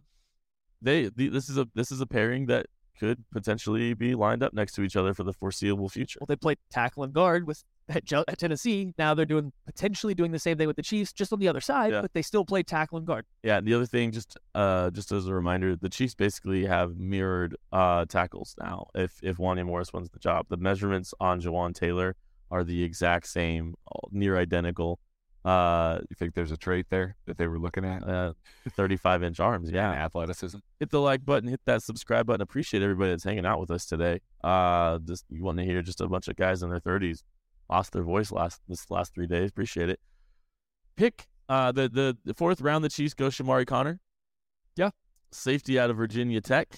This is a pairing that could potentially be lined up next to each other for the foreseeable future. Well, they played tackle and guard at Tennessee. Now they're potentially doing the same thing with the Chiefs, just on the other side, but they still play tackle and guard. Yeah, and the other thing, just as a reminder, the Chiefs basically have mirrored tackles now. If Wanya Morris wins the job, the measurements on Jawan Taylor are the exact same, near identical. You think there's a trait there that they were looking at? 35-inch arms, yeah. Athleticism. Hit the like button, hit that subscribe button. Appreciate everybody that's hanging out with us today. You want to hear just a bunch of guys in their 30s lost their voice this last 3 days. Appreciate it. Pick the fourth round. The Chiefs go Shamari Connor. Yeah, safety out of Virginia Tech.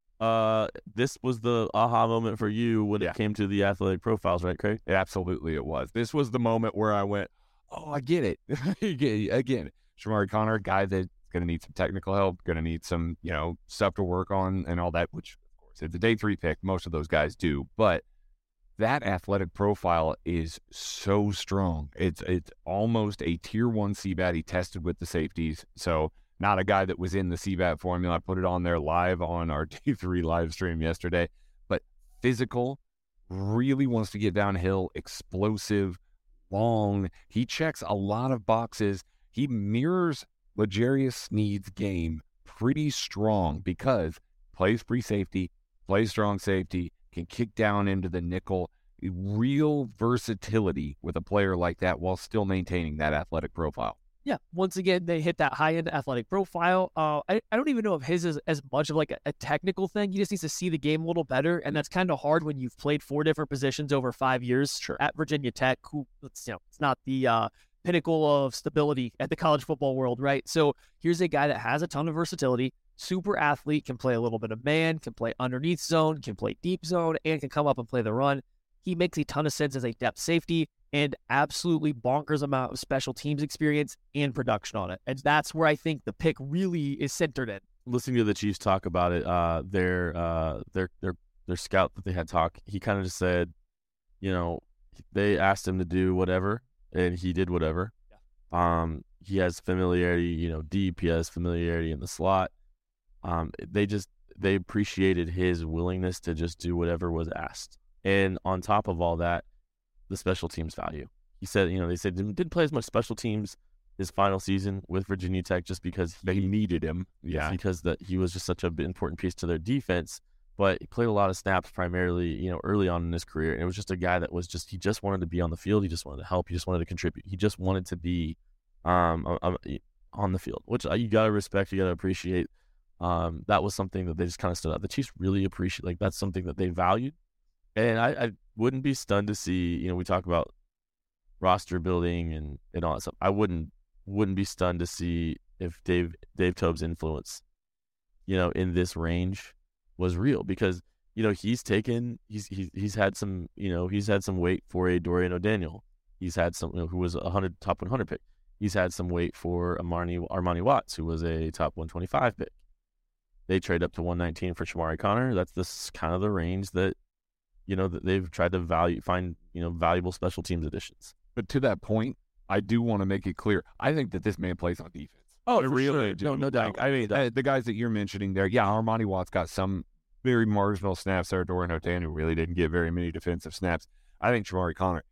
This was the aha moment for you when it came to the athletic profiles, right, Craig? Absolutely, it was. This was the moment where I went, I get it. Again, Shamari Connor, a guy that's going to need some technical help, going to need some, stuff to work on and all that, which, of course, it's a day 3 pick. Most of those guys do. But that athletic profile is so strong. It's almost a tier 1 CBAT. He tested with the safeties. So not a guy that was in the CBAT formula. I put it on there live on our day 3 live stream yesterday. But physical, really wants to get downhill, explosive, long. He checks a lot of boxes. He mirrors L'Jarius Sneed's game pretty strong because plays free safety, plays strong safety, can kick down into the nickel. Real versatility with a player like that while still maintaining that athletic profile. Yeah, once again, they hit that high-end athletic profile. I don't even know if his is as much of like a technical thing. He just needs to see the game a little better, and that's kind of hard when you've played 4 different positions over 5 years at Virginia Tech. Who, it's not the pinnacle of stability at the college football world, right? So here's a guy that has a ton of versatility, super athlete, can play a little bit of man, can play underneath zone, can play deep zone, and can come up and play the run. He makes a ton of sense as a depth safety and absolutely bonkers amount of special teams experience and production on it. And that's where I think the pick really is centered in. Listening to the Chiefs talk about it, their scout that they had talk, he kind of just said, they asked him to do whatever, and he did whatever. Yeah. He has familiarity, deep. He has familiarity in the slot. They appreciated his willingness to just do whatever was asked. And on top of all that, the special teams value. He said, they said didn't play as much special teams his final season with Virginia Tech just because they needed him. Yeah, because he was just such an important piece to their defense. But he played a lot of snaps primarily, early on in his career. And it was just a guy that was he just wanted to be on the field. He just wanted to help. He just wanted to contribute. He just wanted to be on the field, which you got to respect. You got to appreciate. That was something that they just kind of stood out. The Chiefs really appreciate, that's something that they valued. And I wouldn't be stunned to see, we talk about roster building and all that stuff. I wouldn't be stunned to see if Dave Toub's influence, in this range was real because, he's had some weight for a Dorian O'Daniel. He's had some, who was a top 100 pick. He's had some weight for Armani Watts, who was a top 125 pick. They trade up to 119 for Shamari Connor. That's this kind of the range that, that they've tried to find valuable special teams additions. But to that point, I do want to make it clear. I think that this man plays on defense. Oh, really? Sure. No doubt. The guys that you're mentioning there, Armani Watts got some very marginal snaps there. Dorian O'Daniel really didn't get very many defensive snaps. I think Shamari Connor,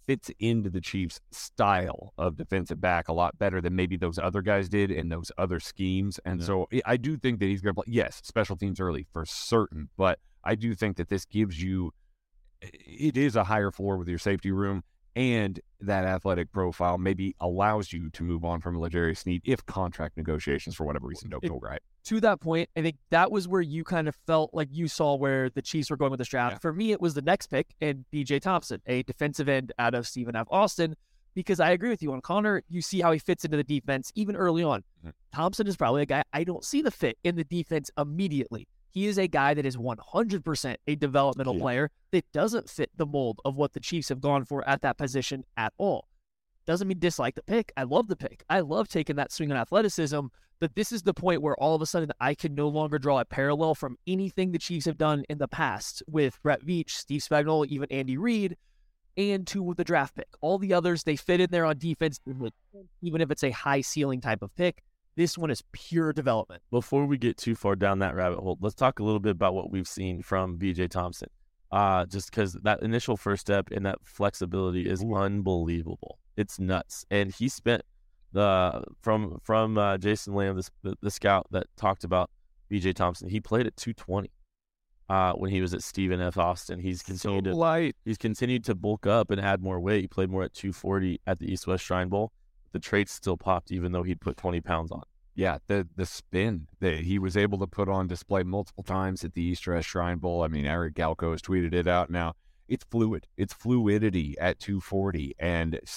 fits into the Chiefs' style of defensive back a lot better than maybe those other guys did in those other schemes. And so I do think that he's going to play, yes, special teams early for certain, but I do think that this gives you, it is a higher floor with your safety room, and that athletic profile maybe allows you to move on from L'Jarius Sneed if contract negotiations for whatever reason don't go right. To that point, I think that was where you kind of felt like you saw where the Chiefs were going with this draft. Yeah. For me, it was the next pick and B.J. Thompson, a defensive end out of Stephen F. Austin, because I agree with you on Connor. You see how he fits into the defense even early on. Mm-hmm. Thompson is probably a guy I don't see the fit in the defense immediately. He is a guy that is 100% a developmental player that doesn't fit the mold of what the Chiefs have gone for at that position at all. Doesn't mean dislike the pick. I love the pick. I love taking that swing on athleticism, but this is the point where all of a sudden I can no longer draw a parallel from anything the Chiefs have done in the past with Brett Veach, Steve Spagnuolo, even Andy Reid, and to the draft pick. All the others, they fit in there on defense, even if it's a high ceiling type of pick. This one is pure development. Before we get too far down that rabbit hole, let's talk a little bit about what we've seen from B.J. Thompson. Just because that initial first step and that flexibility is unbelievable. It's nuts. And he spent from Jason Lamb, the scout that talked about B.J. Thompson, he played at 220 when he was at Stephen F. Austin. He's continued to bulk up and add more weight. He played more at 240 at the East-West Shrine Bowl. The traits still popped even though he'd put 20 pounds on. Yeah, the spin that he was able to put on display multiple times at the East-West Shrine Bowl. I mean, Eric Galko has tweeted it out now. It's fluid. It's fluidity at 240 and this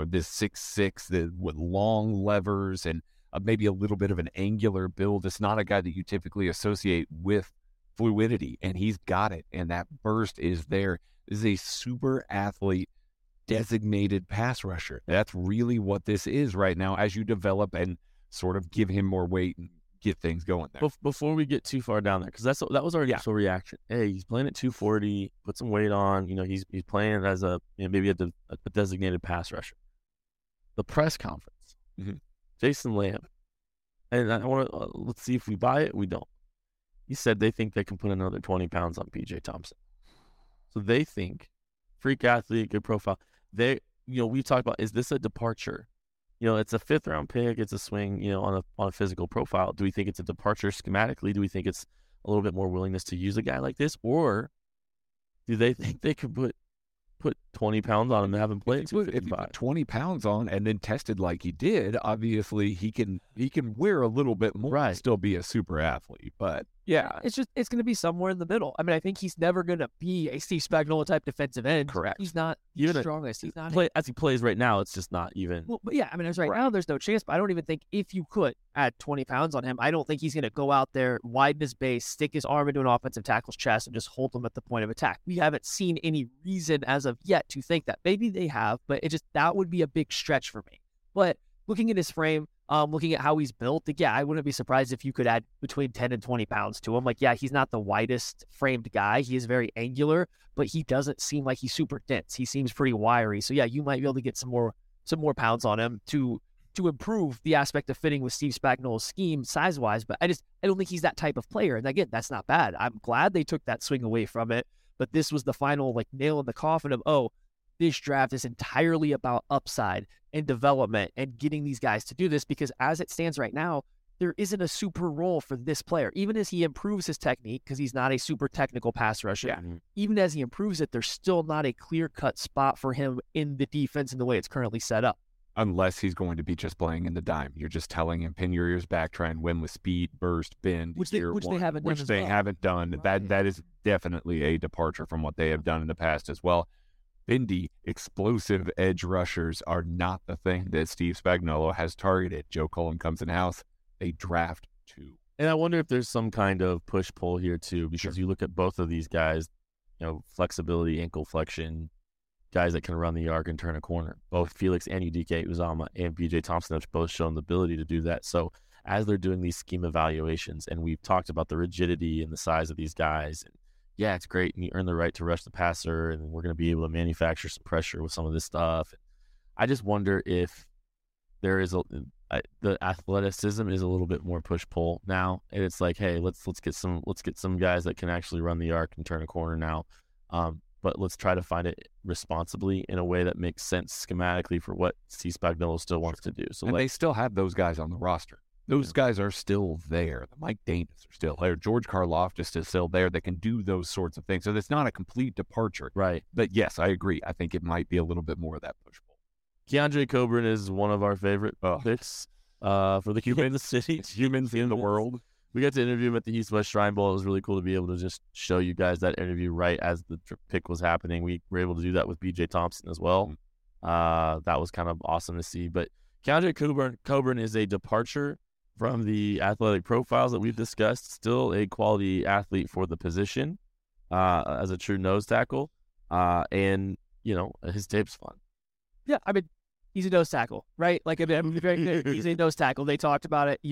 6'6" with long levers and maybe a little bit of an angular build. It's not a guy that you typically associate with fluidity, and he's got it. And that burst is there. This is a super athlete, designated pass rusher. That's really what this is right now as you develop and sort of give him more weight and get things going there. Before we get too far down there, because that was our initial reaction. Hey, he's playing at 240, put some weight on. He's playing as maybe a designated pass rusher. The press conference, Jason Lamb, and I want to let's see if we buy it. We don't. He said they think they can put another 20 pounds on B.J. Thompson. So they think freak athlete, good profile. We talked about, is this a departure? It's a 5th round pick. It's a swing, on a physical profile. Do we think it's a departure schematically? Do we think it's a little bit more willingness to use a guy like this? Or do they think they could put 20 pounds on him and have him play at 255? If you put 20 pounds on and then tested like he did, obviously he can wear a little bit more and still be a super athlete. But yeah, it's going to be somewhere in the middle. I mean, I think he's never going to be a Steve Spagnuolo type defensive end. Correct. He's not the strongest. He's not as he plays right now. It's just not even. Well, but yeah, I mean, as now, there's no chance. But I don't even think if you could add 20 pounds on him, I don't think he's going to go out there, widen his base, stick his arm into an offensive tackle's chest, and just hold him at the point of attack. We haven't seen any reason as of yet to think that. Maybe they have, but that would be a big stretch for me. But looking at his frame, looking at how he's built, I wouldn't be surprised if you could add between 10 and 20 pounds to him. He's not the widest framed guy. He is very angular, but he doesn't seem like he's super dense. He seems pretty wiry. So you might be able to get some more pounds on him to improve the aspect of fitting with Steve Spagnuolo's scheme size-wise. But I don't think he's that type of player. And again, that's not bad. I'm glad they took that swing away from it. But this was the final nail in the coffin of, this draft is entirely about upside and development and getting these guys to do this, because as it stands right now, there isn't a super role for this player. Even as he improves his technique, because he's not a super technical pass rusher, even as he improves it, there's still not a clear-cut spot for him in the defense in the way it's currently set up. Unless he's going to be just playing in the dime. You're just telling him, pin your ears back, try and win with speed, burst, bend, which they haven't done. Right. That is definitely a departure from what they have done in the past as well. Bendy, explosive edge rushers are not the thing that Steve Spagnuolo has targeted. Joe Cullen comes in house. They draft 2. And I wonder if there's some kind of push-pull here too, because you look at both of these guys, flexibility, ankle flexion, guys that can run the arc and turn a corner. Both Felix and Udike Uzama and B.J. Thompson have both shown the ability to do that. So as they're doing these scheme evaluations, and we've talked about the rigidity and the size of these guys, and it's great, and you earn the right to rush the passer, and we're going to be able to manufacture some pressure with some of this stuff. I just wonder if there is the athleticism is a little bit more push-pull now, and it's like, hey, let's get some guys that can actually run the arc and turn a corner now. but let's try to find it responsibly in a way that makes sense schematically for what Steve Spagnuolo still wants to do. So and they still have those guys on the roster. Those guys are still there. The Mike Davis are still there. George Karlaftis is still there. They can do those sorts of things. So it's not a complete departure. Right. But yes, I agree. I think it might be a little bit more of that push-pull. Keandre Coburn is one of our favorite picks for the Kansas City. Humans in the world. We got to interview him at the East West Shrine Bowl. It was really cool to be able to just show you guys that interview right as the pick was happening. We were able to do that with B.J. Thompson as well. That was kind of awesome to see. But Keandre Coburn is a departure from the athletic profiles that we've discussed. Still a quality athlete for the position as a true nose tackle. And, his tape's fun. Yeah, I mean, he's a nose tackle, right? Like, he's a nose tackle. They talked about it.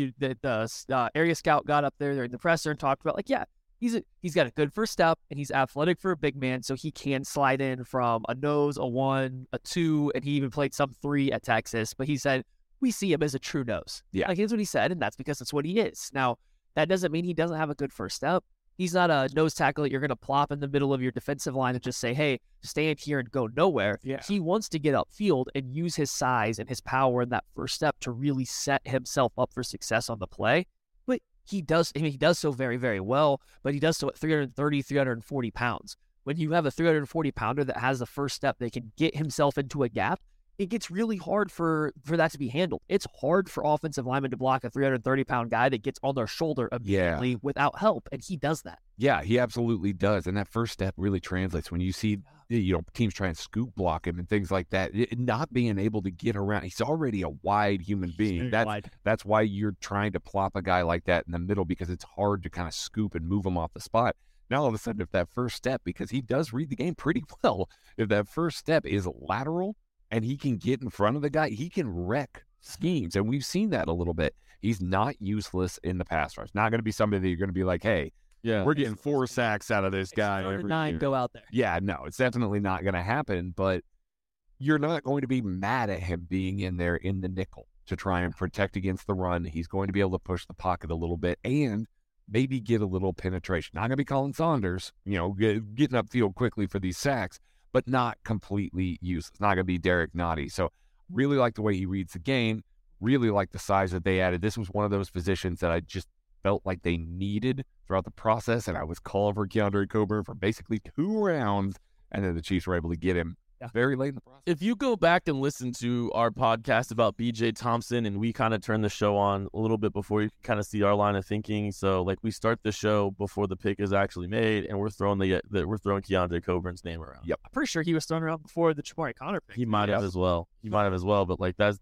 The area scout got up there in the presser and talked about, he's got a good first step, and he's athletic for a big man, so he can slide in from a nose, a 1, a 2, and he even played some 3 at Texas. But he said, we see him as a true nose. Yeah. Like, that's what he said, and that's because that's what he is. Now, that doesn't mean he doesn't have a good first step. He's not a nose tackle that you're going to plop in the middle of your defensive line and just say, hey, stand here and go nowhere. Yeah. He wants to get upfield and use his size and his power in that first step to really set himself up for success on the play. But he does so very, very well, but he does so at 330, 340 pounds. When you have a 340-pounder that has the first step that can get himself into a gap, it gets really hard for that to be handled. It's hard for offensive linemen to block a 330-pound guy that gets on their shoulder immediately without help, and he does that. Yeah, he absolutely does. And that first step really translates when you see teams try and scoop block him and things like that. Not being able to get around. He's already a wide human being. That's why you're trying to plop a guy like that in the middle, because it's hard to kind of scoop and move him off the spot. Now, all of a sudden, if that first step, because he does read the game pretty well, if that first step is lateral, and he can get in front of the guy, he can wreck schemes. And we've seen that a little bit. He's not useless in the pass rush. Not going to be somebody that you're going to be like, hey, we're getting 4 sacks out of this guy. Every 9, year. go out there. Yeah, no, it's definitely not going to happen. But you're not going to be mad at him being in there in the nickel to try and protect against the run. He's going to be able to push the pocket a little bit and maybe get a little penetration. Not going to be Colin Saunders, getting upfield quickly for these sacks, but not completely useless. Not going to be Derek Nottie. So really like the way he reads the game, really like the size that they added. This was one of those positions that I just felt like they needed throughout the process, and I was calling for Keandre Coburn for basically 2 rounds, and then the Chiefs were able to get him very late in the process. If you go back and listen to our podcast about B.J. Thompson, and we kind of turn the show on a little bit before you can kind of see our line of thinking. So, we start the show before the pick is actually made, and we're throwing Keandre Coburn's name around. Yep, I'm pretty sure he was thrown around before the Ja'Marr Conner pick. He might have as well. But that's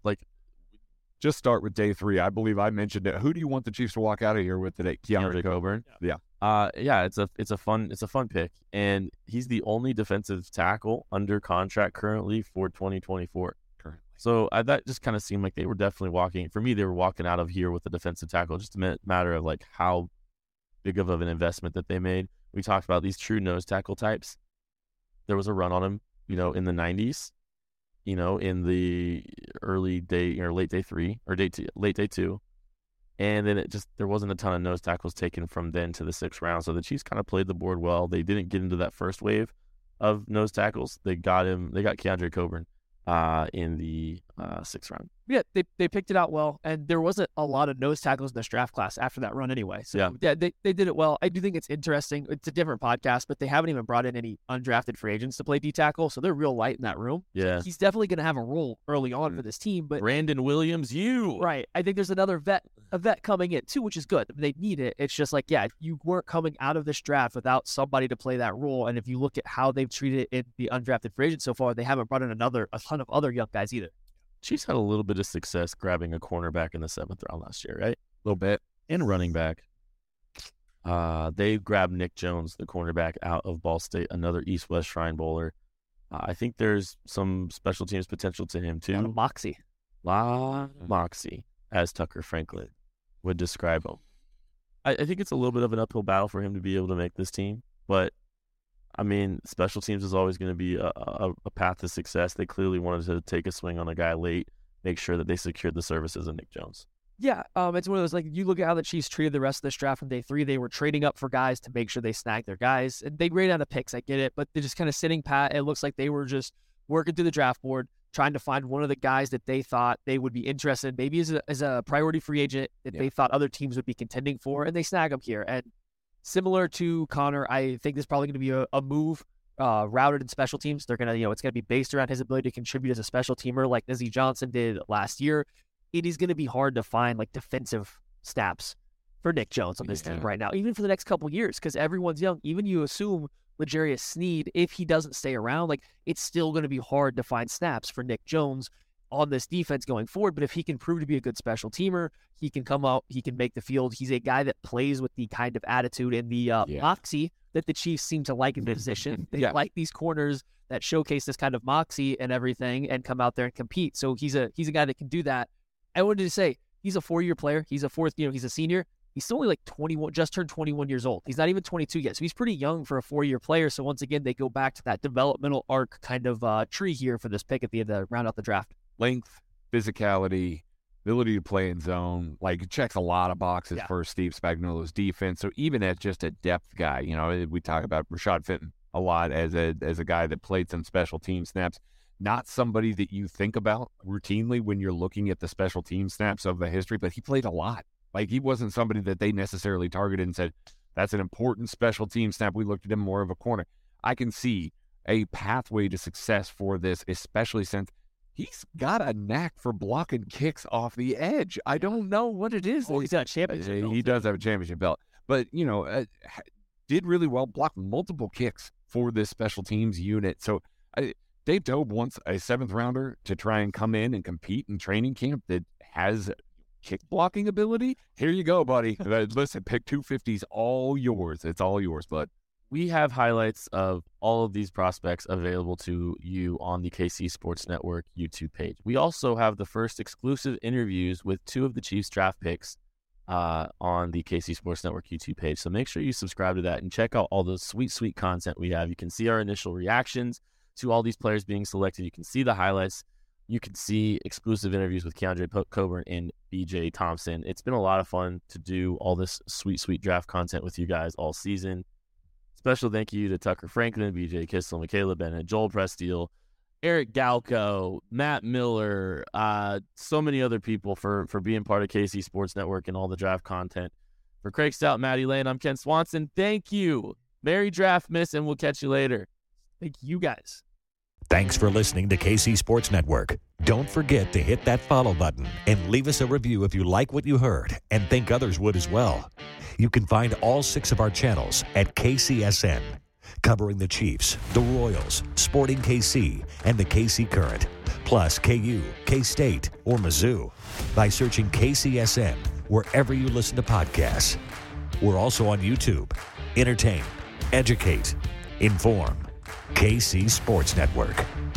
just start with day 3. I believe I mentioned it. Who do you want the Chiefs to walk out of here with today? Keandre Coburn. Yeah. It's a fun pick, and he's the only defensive tackle under contract currently for 2024. So that just kind of seemed like they were definitely walking out of here with the defensive tackle. Just a matter of how big of an investment that they made. We talked about these true nose tackle types. There was a run on him, in the 90s, in the early day or late day 3 or late day 2. And then there wasn't a ton of nose tackles taken from then to the 6th round. So the Chiefs kind of played the board well. They didn't get into that first wave of nose tackles. They got Keandre Coburn in the 6th round. Yeah, they picked it out well, and there wasn't a lot of nose tackles in this draft class after that run anyway. So they did it well. I do think it's interesting. It's a different podcast, but they haven't even brought in any undrafted free agents to play D-tackle, so they're real light in that room. Yeah. So he's definitely going to have a role early on for this team. But Brandon Williams, right. I think there's another a vet coming in too, which is good. They need it. It's just you weren't coming out of this draft without somebody to play that role. And if you look at how they've treated it in the undrafted free agents so far, they haven't brought in a ton of other young guys either. Chiefs had a little bit of success grabbing a cornerback in the 7th round last year, right? A little bit. And running back. They grabbed Nick Jones, the cornerback, out of Ball State, another East-West Shrine Bowler. I think there's some special teams potential to him, too. A lot of moxie, as Tucker Franklin would describe him. I think it's a little bit of an uphill battle for him to be able to make this team, but special teams is always going to be a path to success. They clearly wanted to take a swing on a guy late, make sure that they secured the services of Nick Jones. Yeah, it's one of those, like, you look at how the Chiefs treated the rest of this draft from day 3. They were trading up for guys to make sure they snag their guys. And they ran out of picks, I get it, but they're just kind of sitting pat. It looks like they were just working through the draft board, trying to find one of the guys that they thought they would be interested in, maybe as a priority free agent that they thought other teams would be contending for, and they snag him here. And similar to Connor, I think this is probably going to be a move routed in special teams. They're going to, it's going to be based around his ability to contribute as a special teamer like Nazeeh Johnson did last year. It is going to be hard to find like defensive snaps for Nick Jones on this team right now, even for the next couple of years, because everyone's young. Even you assume L'Jarius Sneed, if he doesn't stay around, like, it's still going to be hard to find snaps for Nick Jones on this defense going forward. But if he can prove to be a good special teamer, he can come out, he can make the field. He's a guy that plays with the kind of attitude and the moxie that the Chiefs seem to like in the position. They like these corners that showcase this kind of moxie and everything and come out there and compete. So he's a guy that can do that. I wanted to say, he's a 4-year player. He's he's a senior. He's only like 21, just turned 21 years old. He's not even 22 yet. So he's pretty young for a 4-year player. So once again, they go back to that developmental arc kind of tree here for this pick at the end of round out the draft. Length, physicality, ability to play in zone, like, it checks a lot of boxes for Steve Spagnuolo's defense. So even as just a depth guy, we talk about Rashad Fenton a lot as a guy that played some special team snaps. Not somebody that you think about routinely when you're looking at the special team snaps of the history, but he played a lot. Like, he wasn't somebody that they necessarily targeted and said, that's an important special team snap. We looked at him more of a corner. I can see a pathway to success for this, especially since he's got a knack for blocking kicks off the edge. I don't know what it is. Well, he's got a championship belt. He does have a championship belt. But, did really well, blocked multiple kicks for this special teams unit. So, Dave Toub wants a 7th rounder to try and come in and compete in training camp that has kick blocking ability. Here you go, buddy. Listen, pick 250s, all yours. It's all yours, bud. We have highlights of all of these prospects available to you on the KC Sports Network YouTube page. We also have the first exclusive interviews with 2 of the Chiefs draft picks on the KC Sports Network YouTube page. So make sure you subscribe to that and check out all the sweet, sweet content we have. You can see our initial reactions to all these players being selected. You can see the highlights. You can see exclusive interviews with Keandre Coburn and BJ Thompson. It's been a lot of fun to do all this sweet, sweet draft content with you guys all season. Special thank you to Tucker Franklin, BJ Kissel, Michaela Bennett, Joel Prestiel, Eric Galco, Matt Miller, so many other people for being part of KC Sports Network and all the draft content. For Craig Stout, Maddie Lane, I'm Ken Swanson. Thank you. Merry draft miss, and we'll catch you later. Thank you guys. Thanks for listening to KC Sports Network. Don't forget to hit that follow button and leave us a review if you like what you heard and think others would as well. You can find all 6 of our channels at KCSN, covering the Chiefs, the Royals, Sporting KC, and the KC Current, plus KU, K-State, or Mizzou by searching KCSN wherever you listen to podcasts. We're also on YouTube. Entertain, educate, inform. KC Sports Network.